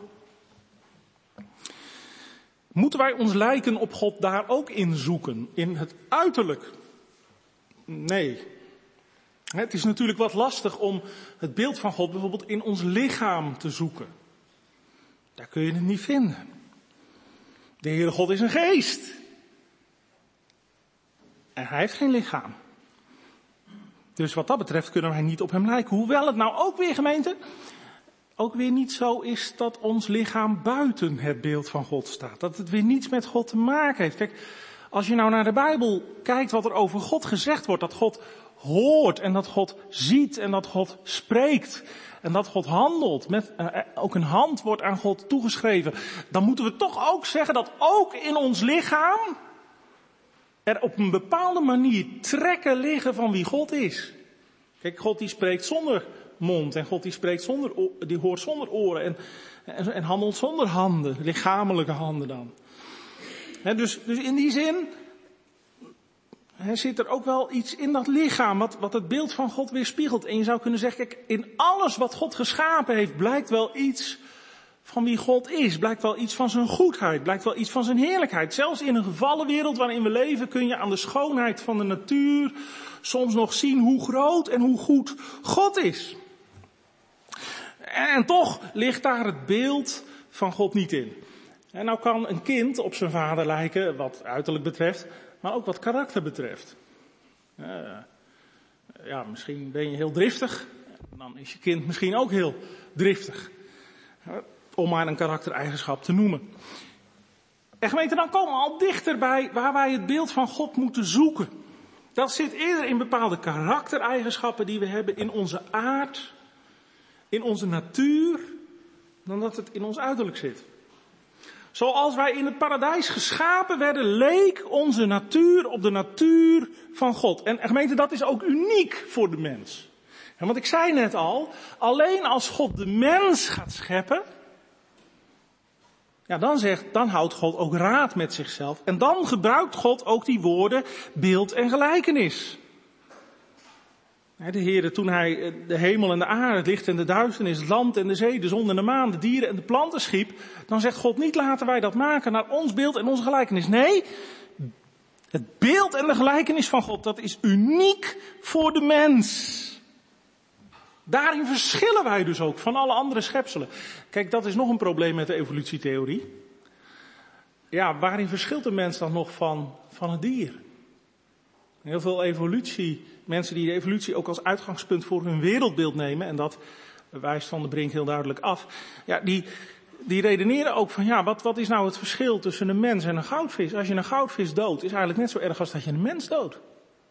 Moeten wij ons lijken op God daar ook in zoeken? In het uiterlijk? Nee. Het is natuurlijk wat lastig om het beeld van God bijvoorbeeld in ons lichaam te zoeken. Daar kun je het niet vinden. De Heere God is een geest. En hij heeft geen lichaam. Dus wat dat betreft kunnen wij niet op hem lijken. Hoewel het nou ook weer, gemeente, ook weer niet zo is dat ons lichaam buiten het beeld van God staat. Dat het weer niets met God te maken heeft. Kijk, als je nou naar de Bijbel kijkt wat er over God gezegd wordt, dat God hoort en dat God ziet en dat God spreekt en dat God handelt, met uh, ook een hand wordt aan God toegeschreven, dan moeten we toch ook zeggen dat ook in ons lichaam er op een bepaalde manier trekken liggen van wie God is. Kijk, God die spreekt zonder mond en God die spreekt zonder, die hoort zonder oren en, en, en handelt zonder handen, lichamelijke handen dan. He, dus, dus in die zin he, zit er ook wel iets in dat lichaam wat, wat het beeld van God weerspiegelt. En je zou kunnen zeggen, kijk, in alles wat God geschapen heeft blijkt wel iets van wie God is. Blijkt wel iets van zijn goedheid, blijkt wel iets van zijn heerlijkheid. Zelfs in een gevallen wereld waarin we leven kun je aan de schoonheid van de natuur soms nog zien hoe groot en hoe goed God is. En toch ligt daar het beeld van God niet in. En nou kan een kind op zijn vader lijken, wat uiterlijk betreft, maar ook wat karakter betreft. Uh, ja, misschien ben je heel driftig, dan is je kind misschien ook heel driftig. Uh, om maar een karaktereigenschap te noemen. En gemeente, dan komen we al dichterbij waar wij het beeld van God moeten zoeken. Dat zit eerder in bepaalde karaktereigenschappen die we hebben in onze aard, in onze natuur, dan dat het in ons uiterlijk zit. Zoals wij in het paradijs geschapen werden, leek onze natuur op de natuur van God. En gemeente, dat is ook uniek voor de mens. En want ik zei net al, alleen als God de mens gaat scheppen, ja, dan zegt, dan houdt God ook raad met zichzelf. En dan gebruikt God ook die woorden beeld en gelijkenis. De Heere, toen hij de hemel en de aarde, het licht en de duisternis, het land en de zee, de zon en de maan, de dieren en de planten schiep, dan zegt God niet, laten wij dat maken naar ons beeld en onze gelijkenis. Nee, het beeld en de gelijkenis van God, dat is uniek voor de mens. Daarin verschillen wij dus ook van alle andere schepselen. Kijk, dat is nog een probleem met de evolutietheorie. Ja, waarin verschilt de mens dan nog van, van het dier? Heel veel evolutie, mensen die de evolutie ook als uitgangspunt voor hun wereldbeeld nemen, en dat wijst Van der Brink heel duidelijk af, ja, die, die redeneren ook van, ja, wat, wat is nou het verschil tussen een mens en een goudvis? Als je een goudvis doodt, is eigenlijk net zo erg als dat je een mens doodt.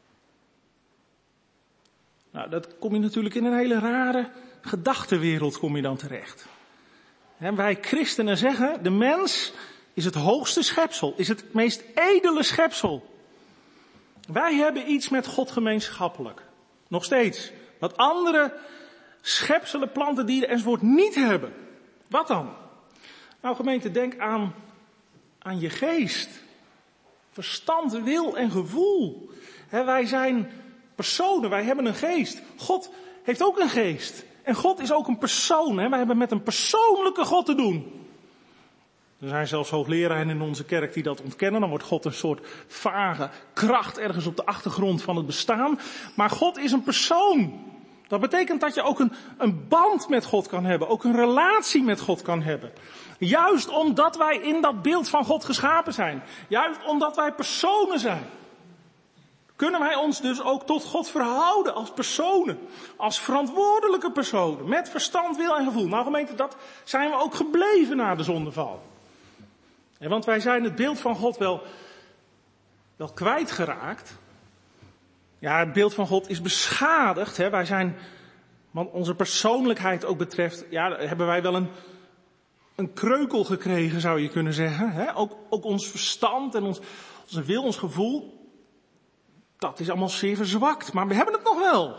Nou, dat kom je natuurlijk in een hele rare gedachtenwereld kom je dan terecht. En wij christenen zeggen, de mens is het hoogste schepsel, is het meest edele schepsel. Wij hebben iets met God gemeenschappelijk. Nog steeds. Wat andere schepselen, planten, dieren enzovoort niet hebben. Wat dan? Nou gemeente, denk aan, aan je geest. Verstand, wil en gevoel. He, wij zijn personen, wij hebben een geest. God heeft ook een geest. En God is ook een persoon. He. Wij hebben met een persoonlijke God te doen. Er zijn zelfs hoogleraren in onze kerk die dat ontkennen. Dan wordt God een soort vage kracht ergens op de achtergrond van het bestaan. Maar God is een persoon. Dat betekent dat je ook een, een band met God kan hebben. Ook een relatie met God kan hebben. Juist omdat wij in dat beeld van God geschapen zijn. Juist omdat wij personen zijn. Kunnen wij ons dus ook tot God verhouden als personen. Als verantwoordelijke personen. Met verstand, wil en gevoel. Nou gemeente, dat zijn we ook gebleven na de zondeval. En want wij zijn het beeld van God wel, wel kwijtgeraakt. Ja, het beeld van God is beschadigd. Hè. Wij zijn, wat onze persoonlijkheid ook betreft, ja, hebben wij wel een, een kreukel gekregen, zou je kunnen zeggen. Hè. Ook, ook ons verstand en ons, onze wil, ons gevoel, dat is allemaal zeer verzwakt. Maar we hebben het nog wel.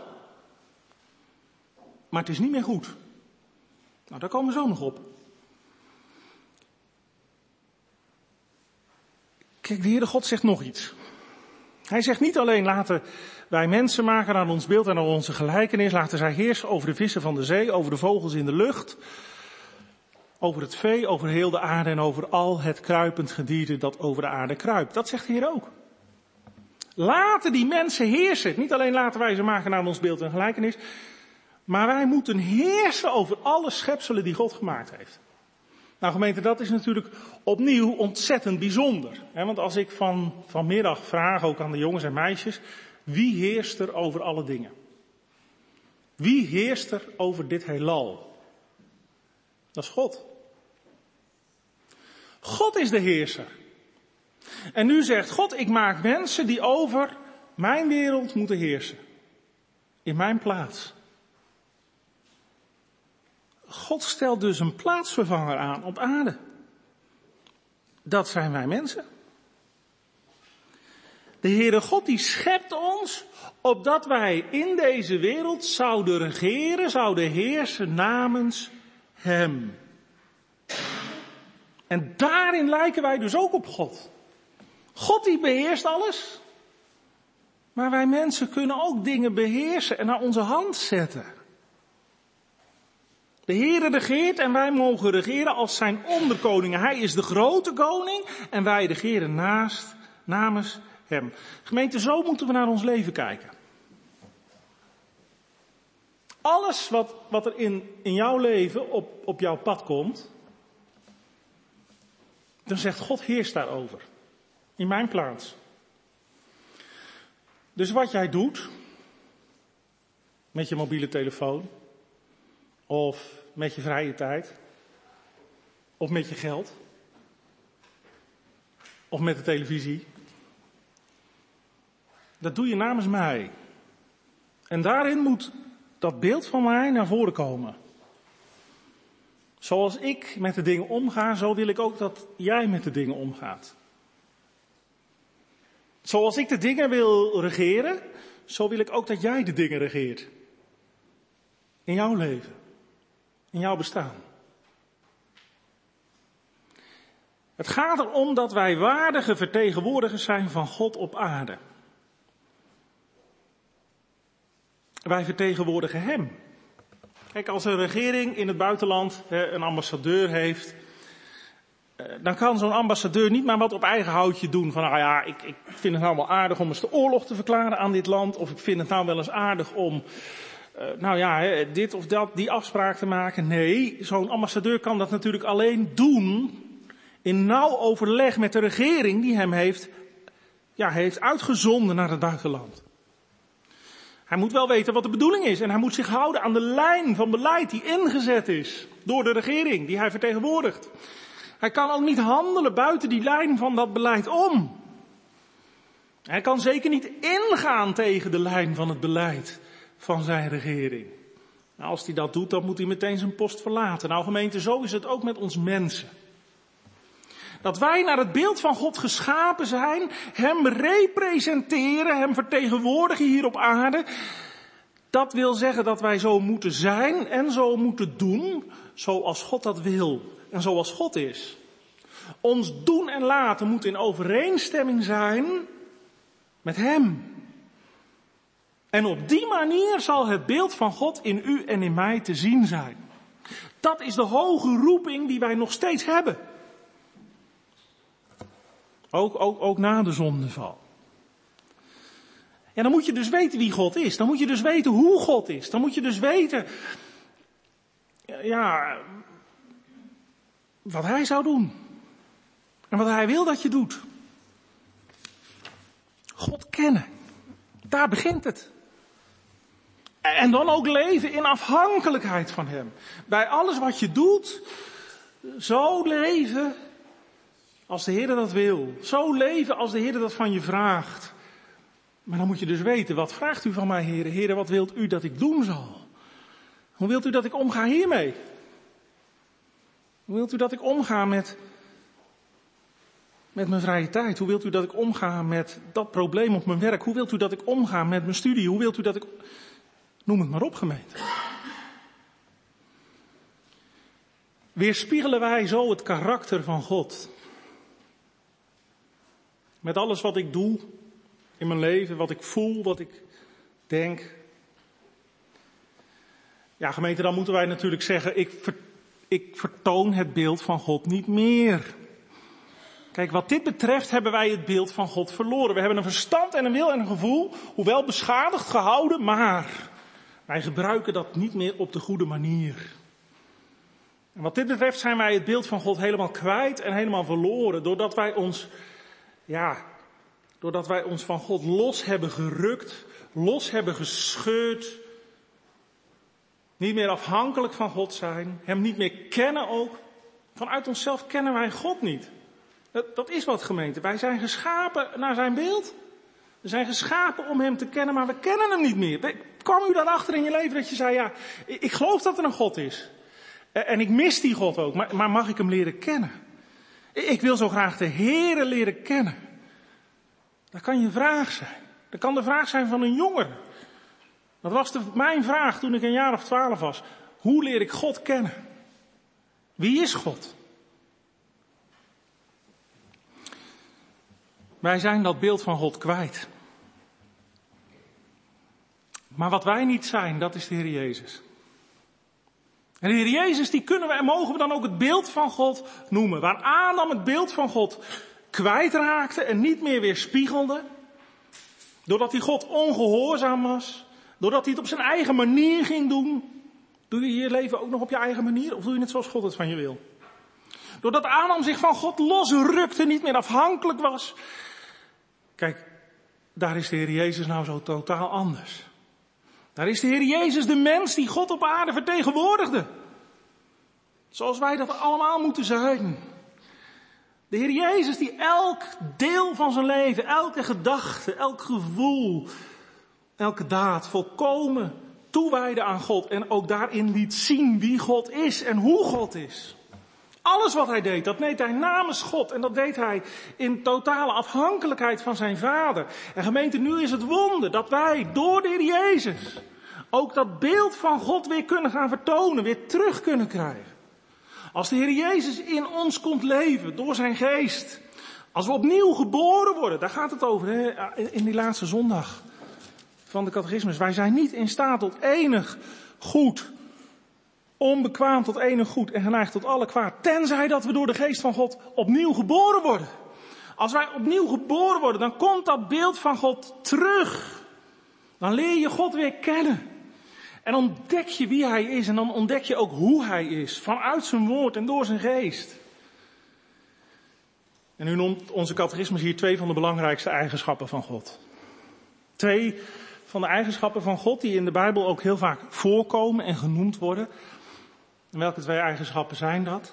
Maar het is niet meer goed. Nou, daar komen we zo nog op. Kijk, de Heere God zegt nog iets. Hij zegt niet alleen laten wij mensen maken naar ons beeld en naar onze gelijkenis. Laten zij heersen over de vissen van de zee, over de vogels in de lucht. Over het vee, over heel de aarde en over al het kruipend gedierte dat over de aarde kruipt. Dat zegt de Heer ook. Laten die mensen heersen. Niet alleen laten wij ze maken naar ons beeld en gelijkenis. Maar wij moeten heersen over alle schepselen die God gemaakt heeft. Nou gemeente, dat is natuurlijk opnieuw ontzettend bijzonder. Hè? Want als ik van, vanmiddag vraag, ook aan de jongens en meisjes, wie heerst er over alle dingen? Wie heerst er over dit heelal? Dat is God. God is de heerser. En nu zegt God, ik maak mensen die over mijn wereld moeten heersen. In mijn plaats. God stelt dus een plaatsvervanger aan op aarde. Dat zijn wij mensen. De Heere God die schept ons, opdat wij in deze wereld zouden regeren, zouden heersen namens Hem. En daarin lijken wij dus ook op God. God die beheerst alles. Maar wij mensen kunnen ook dingen beheersen en naar onze hand zetten. De Heere regeert en wij mogen regeren als zijn onderkoningen. Hij is de grote koning en wij regeren naast, namens Hem. Gemeente, zo moeten we naar ons leven kijken. Alles wat, wat er in, in jouw leven op, op jouw pad komt, dan zegt God heerst daarover. In mijn plaats. Dus wat jij doet, met je mobiele telefoon, of met je vrije tijd, of met je geld, of met de televisie, dat doe je namens mij. En daarin moet dat beeld van mij naar voren komen. Zoals ik met de dingen omga, zo wil ik ook dat jij met de dingen omgaat. Zoals ik de dingen wil regeren, zo wil ik ook dat jij de dingen regeert. In jouw leven. In jouw bestaan. Het gaat erom dat wij waardige vertegenwoordigers zijn van God op aarde. Wij vertegenwoordigen Hem. Kijk, als een regering in het buitenland een ambassadeur heeft, dan kan zo'n ambassadeur niet maar wat op eigen houtje doen. Van, nou ja, ik, ik vind het nou wel aardig om eens de oorlog te verklaren aan dit land. Of ik vind het nou wel eens aardig om, uh, nou ja, dit of dat, die afspraak te maken. Nee, zo'n ambassadeur kan dat natuurlijk alleen doen in nauw overleg met de regering die hem heeft, ja, heeft uitgezonden naar het buitenland. Hij moet wel weten wat de bedoeling is en hij moet zich houden aan de lijn van beleid die ingezet is door de regering die hij vertegenwoordigt. Hij kan ook niet handelen buiten die lijn van dat beleid om. Hij kan zeker niet ingaan tegen de lijn van het beleid van zijn regering. Nou, als hij dat doet, dan moet hij meteen zijn post verlaten. Nou gemeente, zo is het ook met ons mensen. Dat wij naar het beeld van God geschapen zijn, Hem representeren, Hem vertegenwoordigen hier op aarde. Dat wil zeggen dat wij zo moeten zijn en zo moeten doen zoals God dat wil en zoals God is. Ons doen en laten moet in overeenstemming zijn met Hem. En op die manier zal het beeld van God in u en in mij te zien zijn. Dat is de hoge roeping die wij nog steeds hebben. Ook, ook, ook na de zondeval. En dan moet je dus weten wie God is. Dan moet je dus weten hoe God is. Dan moet je dus weten, ja, wat Hij zou doen. En wat Hij wil dat je doet. God kennen. Daar begint het. En dan ook leven in afhankelijkheid van Hem. Bij alles wat je doet, zo leven als de Heer dat wil. Zo leven als de Heer dat van je vraagt. Maar dan moet je dus weten, wat vraagt u van mij, Heer? Heer, wat wilt u dat ik doen zal? Hoe wilt u dat ik omga hiermee? Hoe wilt u dat ik omga met, met mijn vrije tijd? Hoe wilt u dat ik omga met dat probleem op mijn werk? Hoe wilt u dat ik omga met mijn studie? Hoe wilt u dat ik... Noem het maar op, gemeente. Weerspiegelen wij zo het karakter van God? Met alles wat ik doe in mijn leven, wat ik voel, wat ik denk. Ja, gemeente, dan moeten wij natuurlijk zeggen, ik, ver, ik vertoon het beeld van God niet meer. Kijk, wat dit betreft hebben wij het beeld van God verloren. We hebben een verstand en een wil en een gevoel, hoewel beschadigd gehouden, maar wij gebruiken dat niet meer op de goede manier. En wat dit betreft zijn wij het beeld van God helemaal kwijt en helemaal verloren. Doordat wij ons, ja, doordat wij ons van God los hebben gerukt, los hebben gescheurd. Niet meer afhankelijk van God zijn, hem niet meer kennen ook. Vanuit onszelf kennen wij God niet. Dat, dat is wat, gemeente. Wij zijn geschapen naar zijn beeld. We zijn geschapen om hem te kennen, maar we kennen hem niet meer. Kwam u dan achter in je leven dat je zei, ja, ik geloof dat er een God is. En ik mis die God ook, maar, maar mag ik hem leren kennen? Ik wil zo graag de Heere leren kennen. Dat kan je vraag zijn. Dat kan de vraag zijn van een jongere. Dat was de, mijn vraag toen ik een jaar of twaalf was. Hoe leer ik God kennen? Wie is God? Wij zijn dat beeld van God kwijt. Maar wat wij niet zijn, dat is de Heer Jezus. En de Heer Jezus, die kunnen we en mogen we dan ook het beeld van God noemen. Waar Adam het beeld van God kwijtraakte en niet meer weer spiegelde. Doordat hij God ongehoorzaam was. Doordat hij het op zijn eigen manier ging doen. Doe je je leven ook nog op je eigen manier? Of doe je het zoals God het van je wil? Doordat Adam zich van God losrukte, niet meer afhankelijk was. Kijk, daar is de Heer Jezus nou zo totaal anders. Daar is de Heer Jezus de mens die God op aarde vertegenwoordigde. Zoals wij dat allemaal moeten zijn. De Heer Jezus die elk deel van zijn leven, elke gedachte, elk gevoel, elke daad volkomen toewijde aan God. En ook daarin liet zien wie God is en hoe God is. Alles wat hij deed, dat deed hij namens God. En dat deed hij in totale afhankelijkheid van zijn Vader. En gemeente, nu is het wonder dat wij door de Heer Jezus ook dat beeld van God weer kunnen gaan vertonen, weer terug kunnen krijgen. Als de Heer Jezus in ons komt leven, door zijn geest. Als we opnieuw geboren worden, daar gaat het over, hè, in die laatste zondag van de catechismus. Wij zijn niet in staat tot enig goed, onbekwaam tot enig goed en geneigd tot alle kwaad. Tenzij dat we door de geest van God opnieuw geboren worden. Als wij opnieuw geboren worden, dan komt dat beeld van God terug. Dan leer je God weer kennen. En ontdek je wie hij is en dan ontdek je ook hoe hij is. Vanuit zijn woord en door zijn geest. En nu noemt onze catechismus hier twee van de belangrijkste eigenschappen van God. Twee van de eigenschappen van God die in de Bijbel ook heel vaak voorkomen en genoemd worden. En welke twee eigenschappen zijn dat?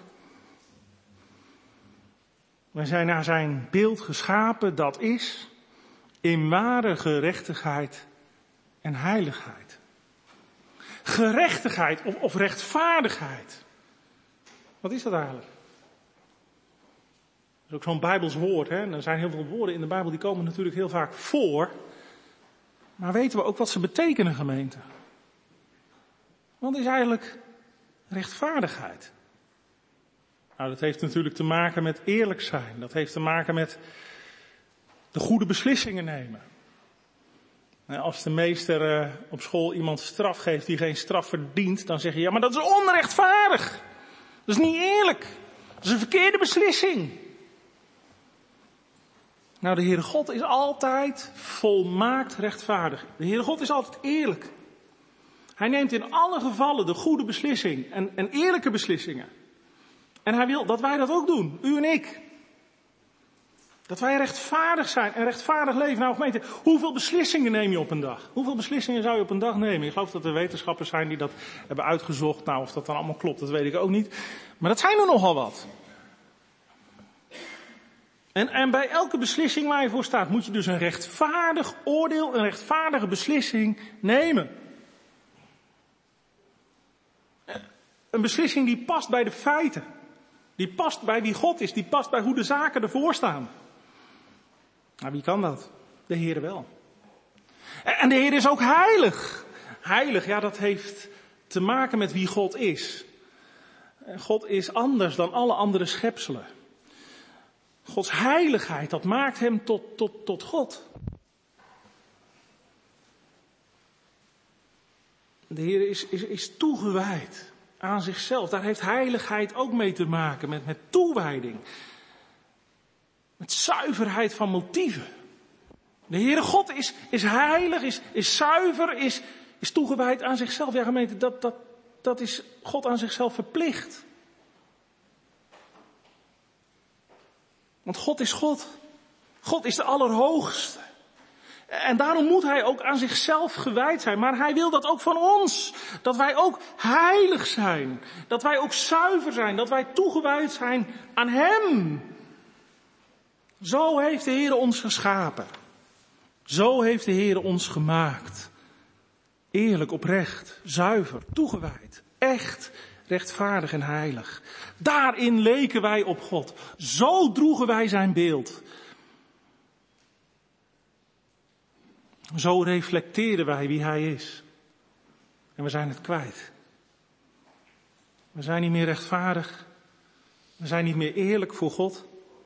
Wij zijn naar zijn beeld geschapen, dat is in ware gerechtigheid en heiligheid. Gerechtigheid of, of rechtvaardigheid. Wat is dat eigenlijk? Dat is ook zo'n Bijbels woord. Hè? En er zijn heel veel woorden in de Bijbel die komen natuurlijk heel vaak voor. Maar weten we ook wat ze betekenen, gemeente? Wat is eigenlijk rechtvaardigheid? Nou, dat heeft natuurlijk te maken met eerlijk zijn. Dat heeft te maken met de goede beslissingen nemen. Als de meester op school iemand straf geeft die geen straf verdient, dan zeg je, ja, maar dat is onrechtvaardig. Dat is niet eerlijk. Dat is een verkeerde beslissing. Nou, de Heere God is altijd volmaakt rechtvaardig. De Heere God is altijd eerlijk. Hij neemt in alle gevallen de goede beslissing en, en eerlijke beslissingen. En hij wil dat wij dat ook doen, u en ik. Dat wij rechtvaardig zijn en rechtvaardig leven. Nou, gemeente, hoeveel beslissingen neem je op een dag? Hoeveel beslissingen zou je op een dag nemen? Ik geloof dat er wetenschappers zijn die dat hebben uitgezocht. Nou, of dat dan allemaal klopt, dat weet ik ook niet. Maar dat zijn er nogal wat. En, en bij elke beslissing waar je voor staat, moet je dus een rechtvaardig oordeel, een rechtvaardige beslissing nemen. Een beslissing die past bij de feiten. Die past bij wie God is, die past bij hoe de zaken ervoor staan. Nou, wie kan dat? De Heer wel. En de Heer is ook heilig. Heilig, ja, dat heeft te maken met wie God is. God is anders dan alle andere schepselen. Gods heiligheid, dat maakt hem tot, tot, tot God. De Heer is, is, is toegewijd aan zichzelf. Daar heeft heiligheid ook mee te maken, met, met toewijding. Met zuiverheid van motieven. De Heere God is, is heilig, is, is zuiver, is, is toegewijd aan zichzelf. Ja, gemeente, dat, dat, dat is God aan zichzelf verplicht. Want God is God. God is de Allerhoogste. En daarom moet hij ook aan zichzelf gewijd zijn. Maar hij wil dat ook van ons. Dat wij ook heilig zijn. Dat wij ook zuiver zijn. Dat wij toegewijd zijn aan hem. Zo heeft de Heer ons geschapen. Zo heeft de Heer ons gemaakt. Eerlijk, oprecht, zuiver, toegewijd. Echt, rechtvaardig en heilig. Daarin leken wij op God. Zo droegen wij zijn beeld. Zo reflecteren wij wie hij is. En we zijn het kwijt. We zijn niet meer rechtvaardig. We zijn niet meer eerlijk voor God.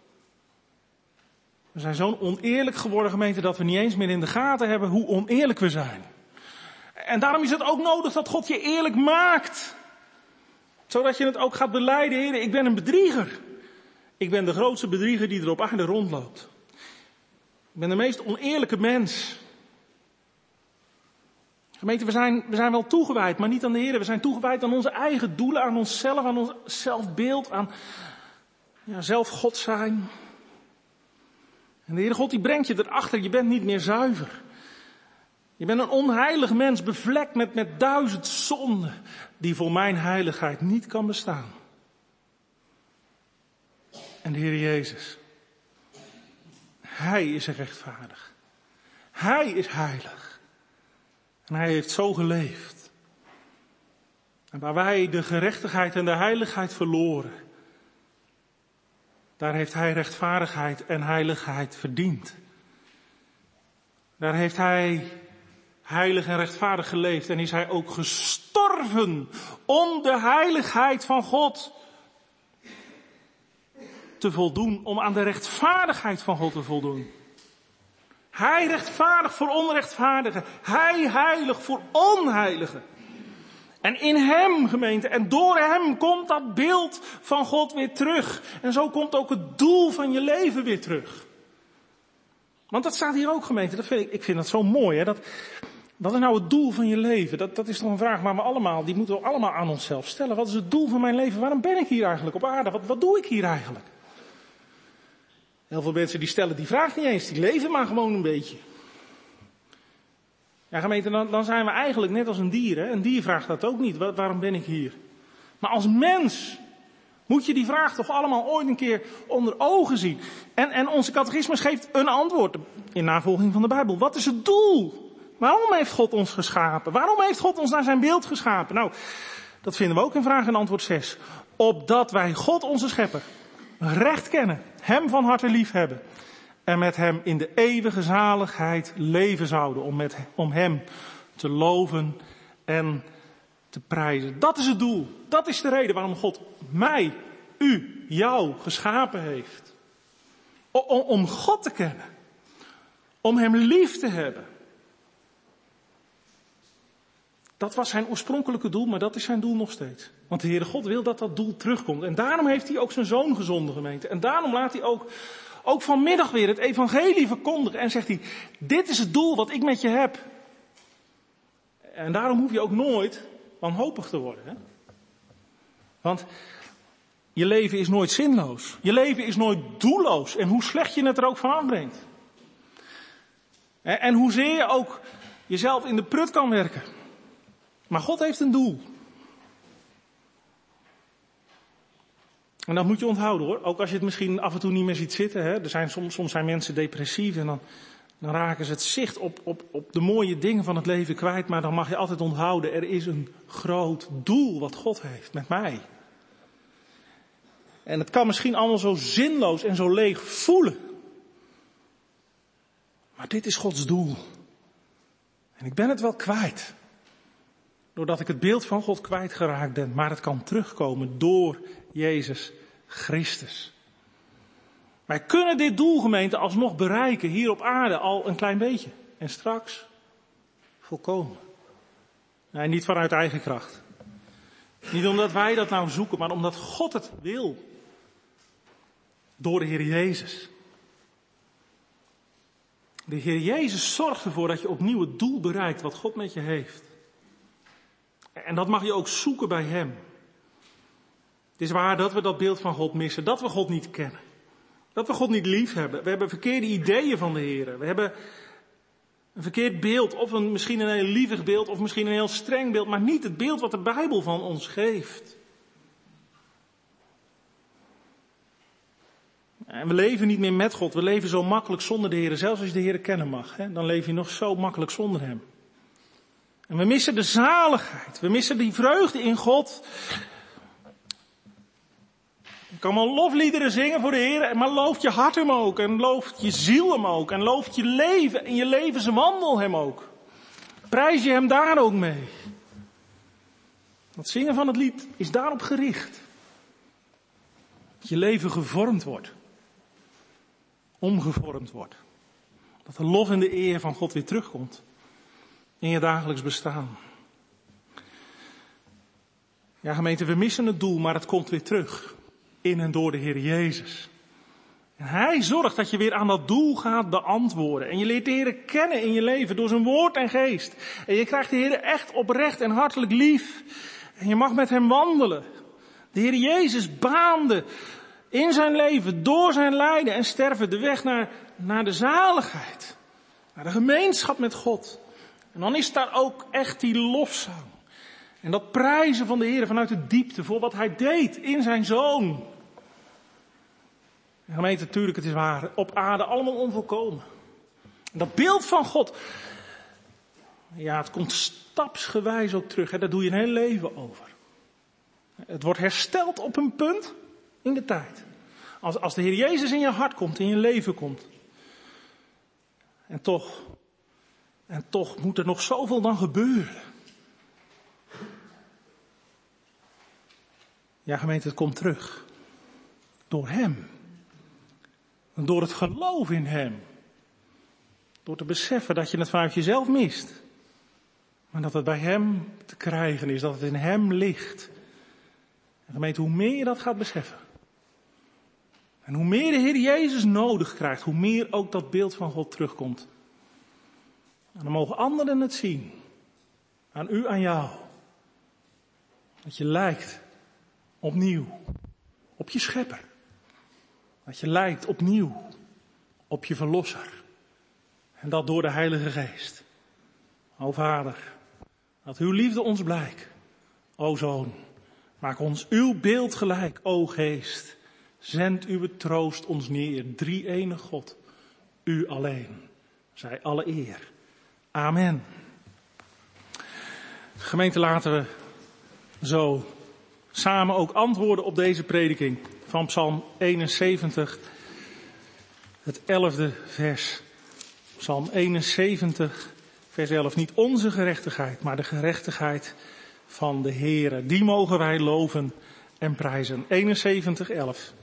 We zijn zo'n oneerlijk geworden gemeente dat we niet eens meer in de gaten hebben hoe oneerlijk we zijn. En daarom is het ook nodig dat God je eerlijk maakt. Zodat je het ook gaat belijden, Heer, ik ben een bedrieger. Ik ben de grootste bedrieger die er op aarde rondloopt. Ik ben de meest oneerlijke mens. Gemeente, we zijn, we zijn wel toegewijd, maar niet aan de Heer. We zijn toegewijd aan onze eigen doelen, aan onszelf, aan ons zelfbeeld, aan ja, zelf God zijn. En de Heere God die brengt je erachter, je bent niet meer zuiver. Je bent een onheilig mens, bevlekt met, met duizend zonden, die voor mijn heiligheid niet kan bestaan. En de Heer Jezus, Hij is rechtvaardig. Hij is heilig. En Hij heeft zo geleefd. En waar wij de gerechtigheid en de heiligheid verloren, daar heeft Hij rechtvaardigheid en heiligheid verdiend. Daar heeft Hij heilig en rechtvaardig geleefd en is Hij ook gestorven om de heiligheid van God te voldoen, om aan de rechtvaardigheid van God te voldoen. Hij rechtvaardig voor onrechtvaardigen, Hij heilig voor onheiligen. En in hem, gemeente, en door hem komt dat beeld van God weer terug. En zo komt ook het doel van je leven weer terug. Want dat staat hier ook, gemeente, dat vind ik, ik vind dat zo mooi, hè. Dat, wat is nou het doel van je leven? Dat, dat is toch een vraag waar we allemaal, die moeten we allemaal aan onszelf stellen. Wat is het doel van mijn leven? Waarom ben ik hier eigenlijk op aarde? Wat, wat doe ik hier eigenlijk? Heel veel mensen die stellen die vraag niet eens, die leven maar gewoon een beetje. Ja, gemeente, dan, dan zijn we eigenlijk net als een dier. Hè? Een dier vraagt dat ook niet. Waar, waarom ben ik hier? Maar als mens moet je die vraag toch allemaal ooit een keer onder ogen zien. En, en onze catechismus geeft een antwoord in navolging van de Bijbel. Wat is het doel? Waarom heeft God ons geschapen? Waarom heeft God ons naar zijn beeld geschapen? Nou, dat vinden we ook in vraag en antwoord zes. Opdat wij God onze schepper recht kennen, hem van harte lief hebben. En met hem in de eeuwige zaligheid leven zouden. Om, met, om hem te loven en te prijzen. Dat is het doel. Dat is de reden waarom God mij, u, jou geschapen heeft. Om, om God te kennen. Om hem lief te hebben. Dat was zijn oorspronkelijke doel, maar dat is zijn doel nog steeds. Want de Heere God wil dat dat doel terugkomt. En daarom heeft hij ook zijn zoon gezonden, gemeente. En daarom laat hij ook... Ook vanmiddag weer het evangelie verkondigen en zegt hij, dit is het doel wat ik met je heb. En daarom hoef je ook nooit wanhopig te worden. Hè? Want je leven is nooit zinloos. Je leven is nooit doelloos. En hoe slecht je het er ook van afbrengt. En hoezeer je ook jezelf in de prut kan werken. Maar God heeft een doel. En dat moet je onthouden hoor. Ook als je het misschien af en toe niet meer ziet zitten. Hè. Er zijn soms, soms zijn mensen depressief en dan, dan raken ze het zicht op, op, op de mooie dingen van het leven kwijt. Maar dan mag je altijd onthouden, er is een groot doel wat God heeft met mij. En het kan misschien allemaal zo zinloos en zo leeg voelen. Maar dit is Gods doel. En ik ben het wel kwijt. Doordat ik het beeld van God kwijtgeraakt ben. Maar het kan terugkomen door Jezus Christus. Wij kunnen dit doel, gemeente, alsnog bereiken hier op aarde al een klein beetje. En straks volkomen. Nee, niet vanuit eigen kracht. Niet omdat wij dat nou zoeken, maar omdat God het wil. Door de Heer Jezus. De Heer Jezus zorgt ervoor dat je opnieuw het doel bereikt wat God met je heeft. En dat mag je ook zoeken bij hem. Het is waar dat we dat beeld van God missen, dat we God niet kennen. Dat we God niet lief hebben. We hebben verkeerde ideeën van de Heer. We hebben een verkeerd beeld, of een, misschien een heel lievig beeld, of misschien een heel streng beeld, maar niet het beeld wat de Bijbel van ons geeft. En we leven niet meer met God, we leven zo makkelijk zonder de Heer. Zelfs als je de Heer kennen mag, hè, dan leef je nog zo makkelijk zonder Hem. En we missen de zaligheid, we missen die vreugde in God. Je kan wel lofliederen zingen voor de Heer, maar looft je hart Hem ook, en looft je ziel Hem ook, en looft je leven en je levenswandel Hem ook. Prijs je Hem daar ook mee. Het zingen van het lied is daarop gericht. Dat je leven gevormd wordt. Omgevormd wordt. Dat de lof en de eer van God weer terugkomt. In je dagelijks bestaan. Ja, gemeente, we missen het doel, maar het komt weer terug. In en door de Heer Jezus. En Hij zorgt dat je weer aan dat doel gaat beantwoorden. En je leert de Heer kennen in je leven door zijn woord en geest. En je krijgt de Heer echt oprecht en hartelijk lief. En je mag met Hem wandelen. De Heer Jezus baande in zijn leven, door zijn lijden en sterven, de weg naar, naar de zaligheid. Naar de gemeenschap met God. En dan is daar ook echt die lofzang. En dat prijzen van de Heer vanuit de diepte voor wat Hij deed in zijn Zoon. En gemeente, natuurlijk, het is waar, op aarde allemaal onvolkomen. En dat beeld van God, ja, het komt stapsgewijs ook terug. Hè, daar doe je een heel leven over. Het wordt hersteld op een punt in de tijd. Als, als de Heer Jezus in je hart komt, in je leven komt. En toch, en toch moet er nog zoveel dan gebeuren. Ja, gemeente, het komt terug. Door Hem. En door het geloof in Hem. Door te beseffen dat je het vanuit jezelf mist. Maar dat het bij Hem te krijgen is, dat het in Hem ligt. En gemeente, hoe meer je dat gaat beseffen. En hoe meer de Heer Jezus nodig krijgt, hoe meer ook dat beeld van God terugkomt. En dan mogen anderen het zien. Aan u, aan jou. Dat je lijkt opnieuw op je schepper. Dat je lijkt opnieuw op je verlosser. En dat door de Heilige Geest. O Vader, dat uw liefde ons blijkt. O Zoon, maak ons uw beeld gelijk. O Geest, zend uw troost ons neer. Drie ene God, u alleen. Zij alle eer. Amen. Gemeente, laten we zo samen ook antwoorden op deze prediking van Psalm eenenzeventig, het elfde vers. Psalm eenenzeventig, vers elf. Niet onze gerechtigheid, maar de gerechtigheid van de Heere. Die mogen wij loven en prijzen. eenenzeventig, elf.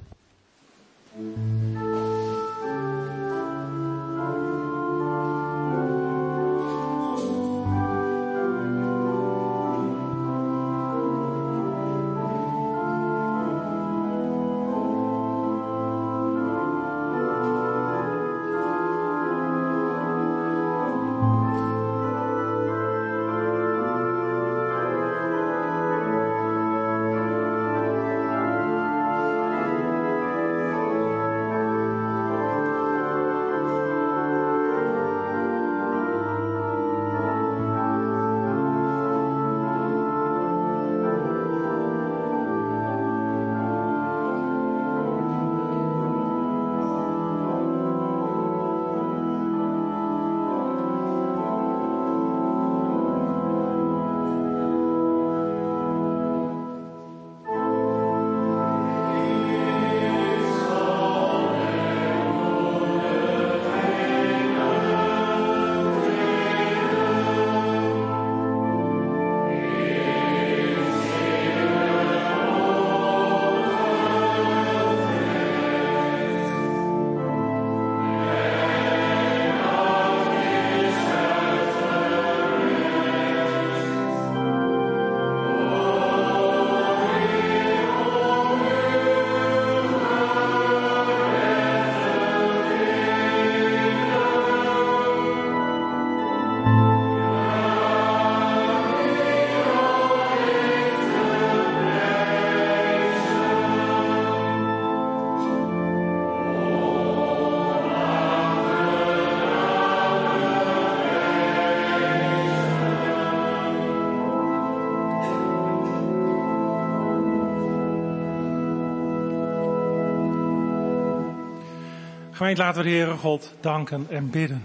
Gemeente, laten we de Heere God danken en bidden.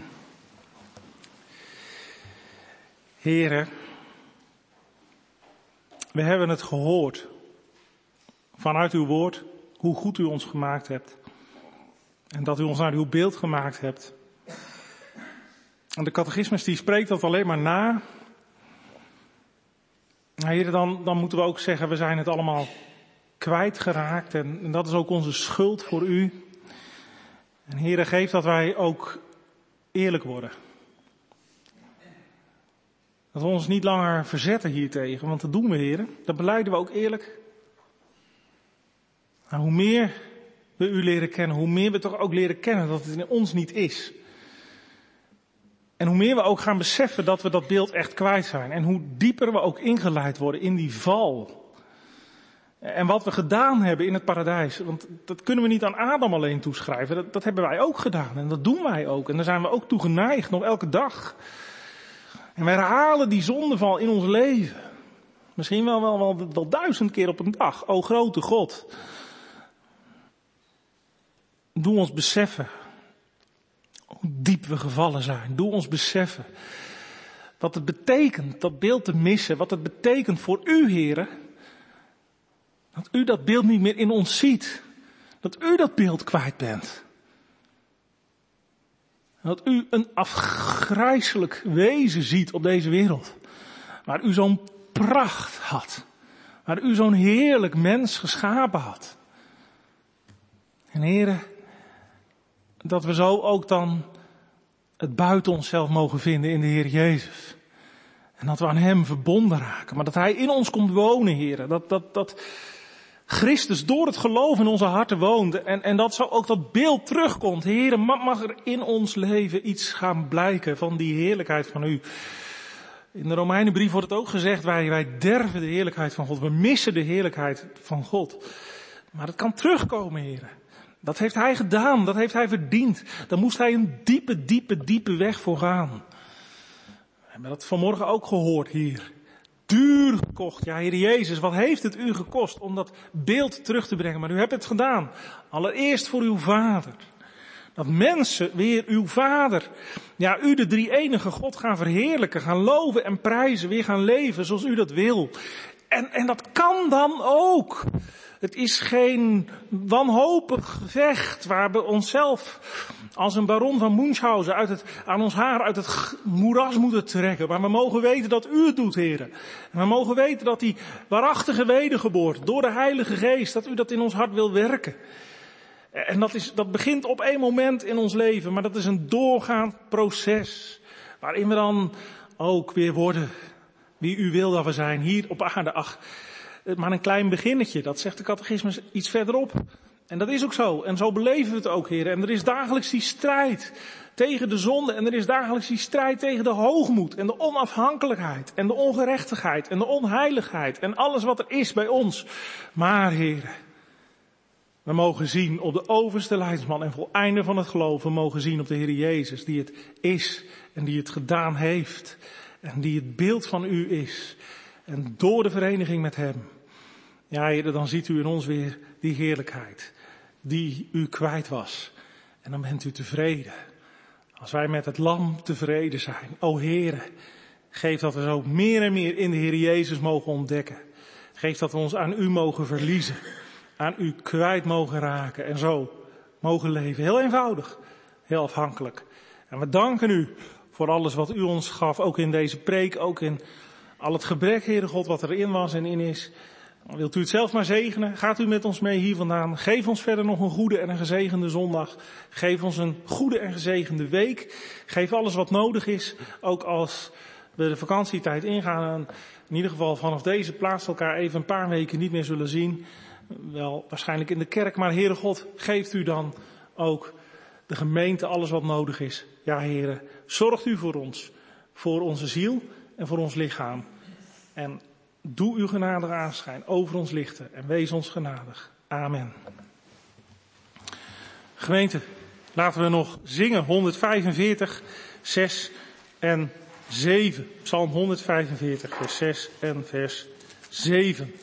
Heere, we hebben het gehoord vanuit uw woord, hoe goed u ons gemaakt hebt. En dat u ons naar uw beeld gemaakt hebt. En de catechismus die spreekt dat alleen maar na. Nou, Heere, dan, dan moeten we ook zeggen, we zijn het allemaal kwijtgeraakt. En, en dat is ook onze schuld voor u. En Heere, geef dat wij ook eerlijk worden. Dat we ons niet langer verzetten hiertegen, want dat doen we, Heere. Dat belijden we ook eerlijk. Nou, hoe meer we u leren kennen, hoe meer we toch ook leren kennen dat het in ons niet is. En hoe meer we ook gaan beseffen dat we dat beeld echt kwijt zijn. En hoe dieper we ook ingeleid worden in die val. En wat we gedaan hebben in het paradijs. Want dat kunnen we niet aan Adam alleen toeschrijven. Dat, dat hebben wij ook gedaan. En dat doen wij ook. En daar zijn we ook toe geneigd, nog elke dag. En wij herhalen die zondeval in ons leven. Misschien wel, wel, wel, wel duizend keer op een dag. O grote God. Doe ons beseffen hoe diep we gevallen zijn. Doe ons beseffen wat het betekent dat beeld te missen. Wat het betekent voor u, Heere. Dat u dat beeld niet meer in ons ziet. Dat u dat beeld kwijt bent. Dat u een afgrijselijk wezen ziet op deze wereld. Waar u zo'n pracht had. Waar u zo'n heerlijk mens geschapen had. En Heere, dat we zo ook dan het buiten onszelf mogen vinden in de Heer Jezus. En dat we aan Hem verbonden raken. Maar dat Hij in ons komt wonen, Heere. Dat, dat, dat Christus door het geloof in onze harten woont. En, en dat zo ook dat beeld terugkomt. Heere, mag er in ons leven iets gaan blijken van die heerlijkheid van U. In de Romeinenbrief wordt het ook gezegd, wij, wij derven de heerlijkheid van God. We missen de heerlijkheid van God. Maar het kan terugkomen, Heere. Dat heeft Hij gedaan, dat heeft Hij verdiend. Daar moest Hij een diepe, diepe, diepe weg voor gaan. We hebben dat vanmorgen ook gehoord hier. Duur gekocht. Ja, Heer Jezus, wat heeft het u gekost om dat beeld terug te brengen? Maar u hebt het gedaan. Allereerst voor uw Vader. Dat mensen weer uw Vader, ja, u de drie-enige God gaan verheerlijken, gaan loven en prijzen, weer gaan leven zoals u dat wil. En, en dat kan dan ook. Het is geen wanhopig gevecht waar we onszelf als een baron van Munchausen uit het, aan ons haar uit het moeras moeten trekken. Maar we mogen weten dat u het doet, heren. En we mogen weten dat die waarachtige wedergeboorte door de Heilige Geest, dat u dat in ons hart wil werken. En dat, is, dat begint op één moment in ons leven, maar dat is een doorgaand proces. Waarin we dan ook weer worden wie u wil dat we zijn hier op aarde. Ach, maar een klein beginnetje, dat zegt de catechismus iets verderop. En dat is ook zo. En zo beleven we het ook, heren. En er is dagelijks die strijd tegen de zonde. En er is dagelijks die strijd tegen de hoogmoed. En de onafhankelijkheid. En de ongerechtigheid. En de onheiligheid. En alles wat er is bij ons. Maar, heren, we mogen zien op de overste leidsman en voleinder van het geloof. We mogen zien op de Heer Jezus, die het is en die het gedaan heeft. En die het beeld van u is. En door de vereniging met hem. Ja, Heer, dan ziet u in ons weer die heerlijkheid. Die u kwijt was. En dan bent u tevreden. Als wij met het lam tevreden zijn. O Heer, geef dat we zo meer en meer in de Heer Jezus mogen ontdekken. Geef dat we ons aan u mogen verliezen. Aan u kwijt mogen raken. En zo mogen leven. Heel eenvoudig. Heel afhankelijk. En we danken u voor alles wat u ons gaf. Ook in deze preek. Ook in al het gebrek, Heere God, wat erin was en in is. Wilt u het zelf maar zegenen? Gaat u met ons mee hier vandaan? Geef ons verder nog een goede en een gezegende zondag. Geef ons een goede en gezegende week. Geef alles wat nodig is. Ook als we de vakantietijd ingaan. En in ieder geval vanaf deze plaats elkaar even een paar weken niet meer zullen zien. Wel waarschijnlijk in de kerk. Maar Heere God, geeft u dan ook de gemeente alles wat nodig is. Ja, Heere, zorgt u voor ons. Voor onze ziel en voor ons lichaam. En doe uw genadige aanschijn over ons lichten en wees ons genadig. Amen. Gemeente, laten we nog zingen honderdvijfenveertig, zes en zeven. Psalm honderdvijfenveertig, vers zes en vers zeven.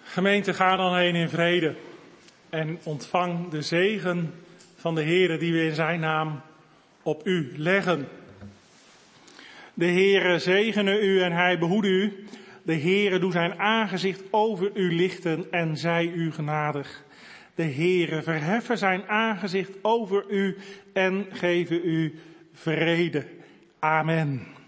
Gemeente, ga dan heen in vrede en ontvang de zegen van de Heere die we in zijn naam op u leggen. De Heere zegene u en hij behoede u. De Heere doe zijn aangezicht over u lichten en zij u genadig. De Heere verheffen zijn aangezicht over u en geven u vrede. Amen.